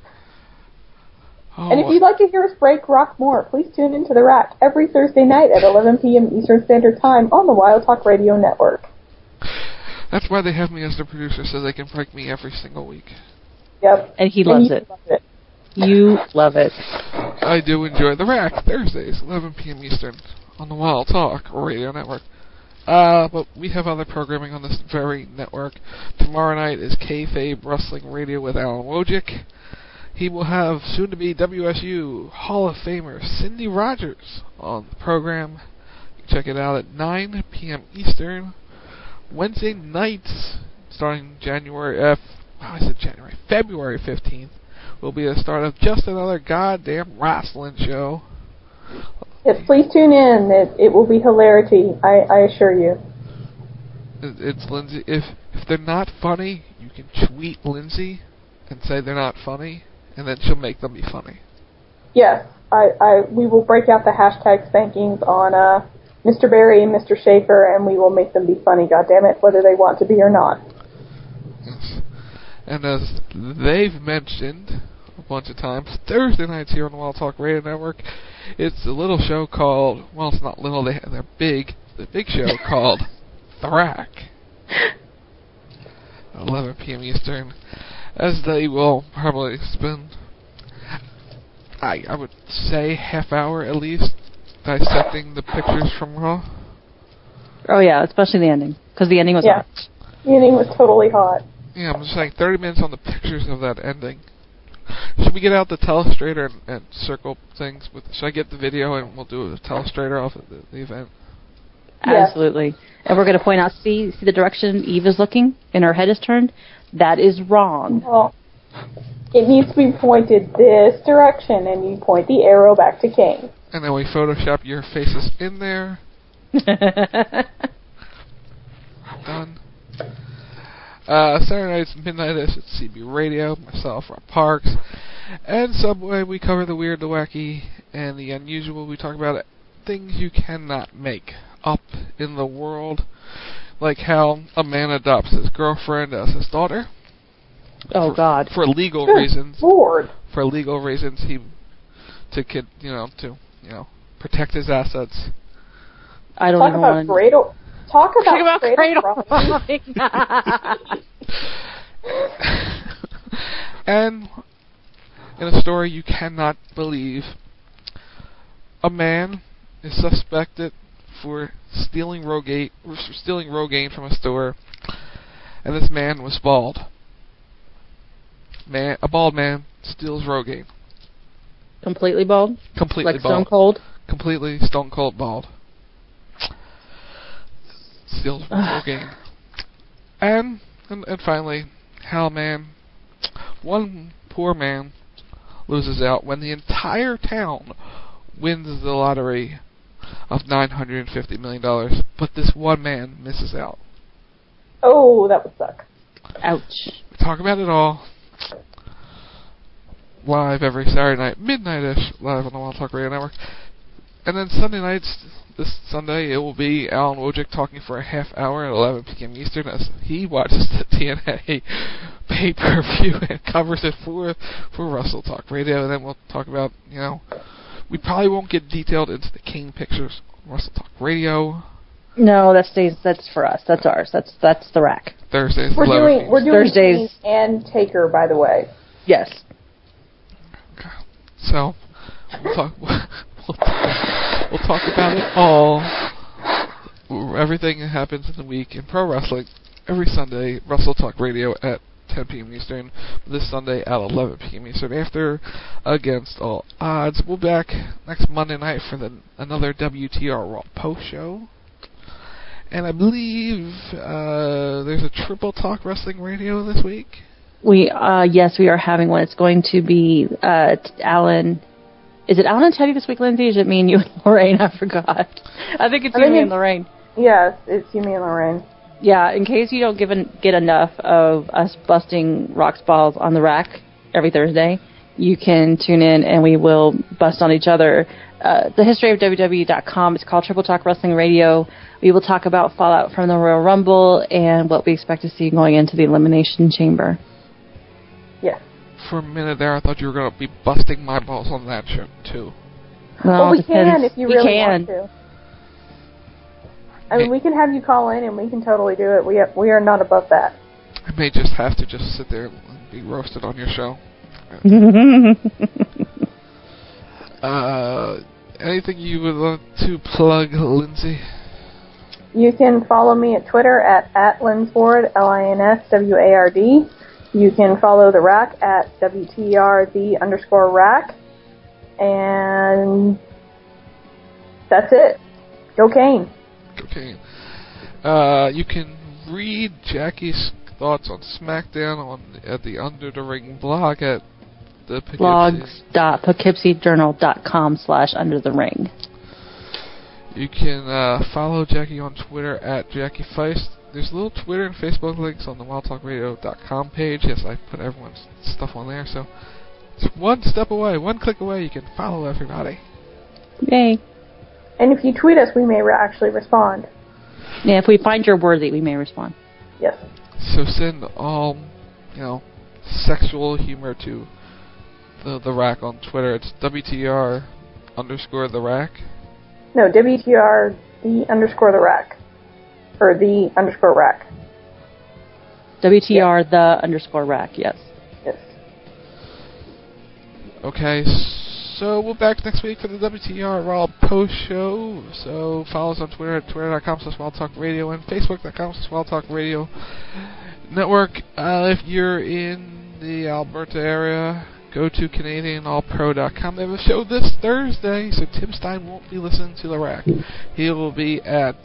Oh, And if you'd like to hear us break Rock more, please tune into The Rack every Thursday night at eleven p.m. Eastern Standard Time on the Wild Talk Radio Network. That's why they have me as the producer, so they can break me every single week. Yep. And he loves and it. Love it. You love it. I do enjoy The Rack, Thursdays, eleven p.m. Eastern, on the Wild Talk Radio Network. Uh, but we have other programming on this very network. Tomorrow night is Kayfabe Wrestling Radio with Alan Wojcik. He will have soon-to-be W S U Hall of Famer Cindy Rogers on the program. You can check it out at nine p.m. Eastern. Wednesday nights, starting January, uh, how is it January? February fifteenth, will be the start of just another goddamn wrestling show. Yes, please tune in. It, it will be hilarity, I, I assure you. It, it's Lindsay. If if they're not funny, you can tweet Lindsay and say they're not funny, and then she'll make them be funny. Yes, I, I we will break out the hashtag spankings on uh, Mister Barry and Mister Schaefer, and we will make them be funny, goddammit, whether they want to be or not. Yes. And as they've mentioned a bunch of times, Thursday nights here on the Wild Talk Radio Network, it's a little show called, well, it's not little, they, they're big, the big show called The Rack. eleven p.m. Eastern, as they will probably spend, I, I would say, half hour at least, dissecting the pictures from Raw. Oh, yeah, especially the ending. Because the ending was Yeah. hot. The ending was totally hot. Yeah, I'm just saying, thirty minutes on the pictures of that ending. Should we get out the telestrator and, and circle things with? Should I get the video and we'll do a telestrator off of the, the event? Yes. Absolutely. And we're going to point out, see, see the direction Eve is looking and her head is turned? That is wrong. Well, it needs to be pointed this direction, and you point the arrow back to King. And then we Photoshop your faces in there. Done. Uh, Saturday nights, midnight-ish at C B Radio. Myself, Rob Parks. And Subway, we cover the weird, the wacky, and the unusual. We talk about things you cannot make up in the world. Like how a man adopts his girlfriend as his daughter. Oh, for, God. For legal Good reasons. Lord. For legal reasons, he to kid, you know, to you know, protect his assets. I don't Talk even about want to... cradle. Talk about, Talk about cradle. cradle. property. Oh, my God. And in a story you cannot believe, a man is suspected for stealing Rogaine, stealing Rogaine from a store, and this man was bald. Man, a bald man steals Rogaine. Completely bald? Completely like bald. Stone Cold? Completely stone cold bald. Steals Rogaine. And, and and finally, how man, one poor man loses out when the entire town wins the lottery of nine hundred fifty million dollars, but this one man misses out. Oh, that would suck. Ouch. We talk about it all live every Saturday night, midnight-ish, live on the Wild Talk Radio Network. And then Sunday nights, this Sunday, it will be Alan Wojcik talking for a half hour at eleven p.m. Eastern as he watches the T N A pay-per-view and covers it for for Russell Talk Radio. And then we'll talk about, you know, we probably won't get detailed into the King pictures on Russell Talk Radio. No, that stays. That's for us. That's ours. That's that's the rack. Thursdays, We're eleven doing we're doing Thursdays. King and Taker, by the way. Yes. So, we'll talk, we'll, talk, We'll talk about it all. Everything that happens in the week in pro wrestling every Sunday. Wrestle Talk Radio at ten p.m. Eastern. This Sunday at eleven p.m. Eastern. After Against All Odds. We'll be back next Monday night for the, another W T R Raw post show. And I believe uh, there's a Triple Talk Wrestling Radio this week. We uh, yes, we are having one. It's going to be uh, Alan. Is it Alan and Teddy this week, Lindsay? Or is it me and you and Lorraine? I forgot. I think it's I you, think me, it's, and Lorraine. Yes, it's you, me, and Lorraine. Yeah, in case you don't give an, get enough of us busting Rock's balls on the rack every Thursday, you can tune in and we will bust on each other. Uh, the history of W W E dot com. It's called Triple Talk Wrestling Radio. We will talk about fallout from the Royal Rumble and what we expect to see going into the Elimination Chamber. Yes. For a minute there, I thought you were going to be busting my balls on that show, too. Well, well, we depends. can if you we really can. want to. I mean, we can have you call in and we can totally do it. We have, we are not above that. I may just have to just sit there and be roasted on your show. uh, anything you would want to plug, Lindsay? You can follow me at Twitter at, at Linsward, L I N S W A R D. You can follow the rack at W T R the underscore rack. And that's it. Go Kane. Go Kane. Uh, you can read Jackie's thoughts on SmackDown on at the Under the Ring blog at the blogs dot poughkeepsie journal dot com slash under the ring. You can uh, follow Jackie on Twitter at Jackie Feist. There's little Twitter and Facebook links on the wild talk radio dot com page. Yes, I put everyone's stuff on there, so it's one step away, one click away. You can follow everybody. Yay. And if you tweet us, we may re- actually respond. Yeah, if we find you're worthy, we may respond. Yes. So send all, you know, sexual humor to the the rack on Twitter. It's W T R underscore the rack. No, W T R the underscore the rack. Or the underscore rack. W T R yeah. the underscore rack, yes. Yes. Okay, so we'll be back next week for the W T R Raw post show. So follow us on Twitter at twitter dot com slash wild talk radio and facebook dot com slash wild talk radio network. Uh, if you're in the Alberta area, go to Canadian All Pro dot com. They have a show this Thursday, so Tim Stein won't be listening to the rack. He will be at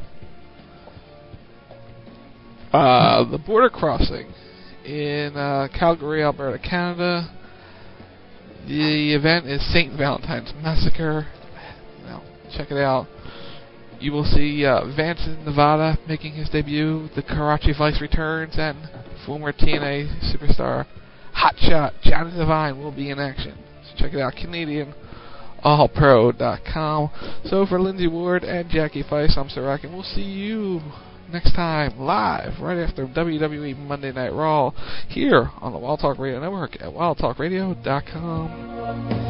uh, the border crossing in uh, Calgary, Alberta, Canada. The event is Saint Valentine's Massacre. Now, check it out. You will see uh, Vance in Nevada making his debut. The Karachi Vice returns, and former T N A superstar Hotshot Johnny Devine will be in action. So check it out, Canadian All Pro dot com. So for Lindsay Ward and Jackie Feist, I'm Sir Rack, and we'll see you next time live right after W W E Monday Night Raw here on the Wild Talk Radio Network at wild talk radio dot com.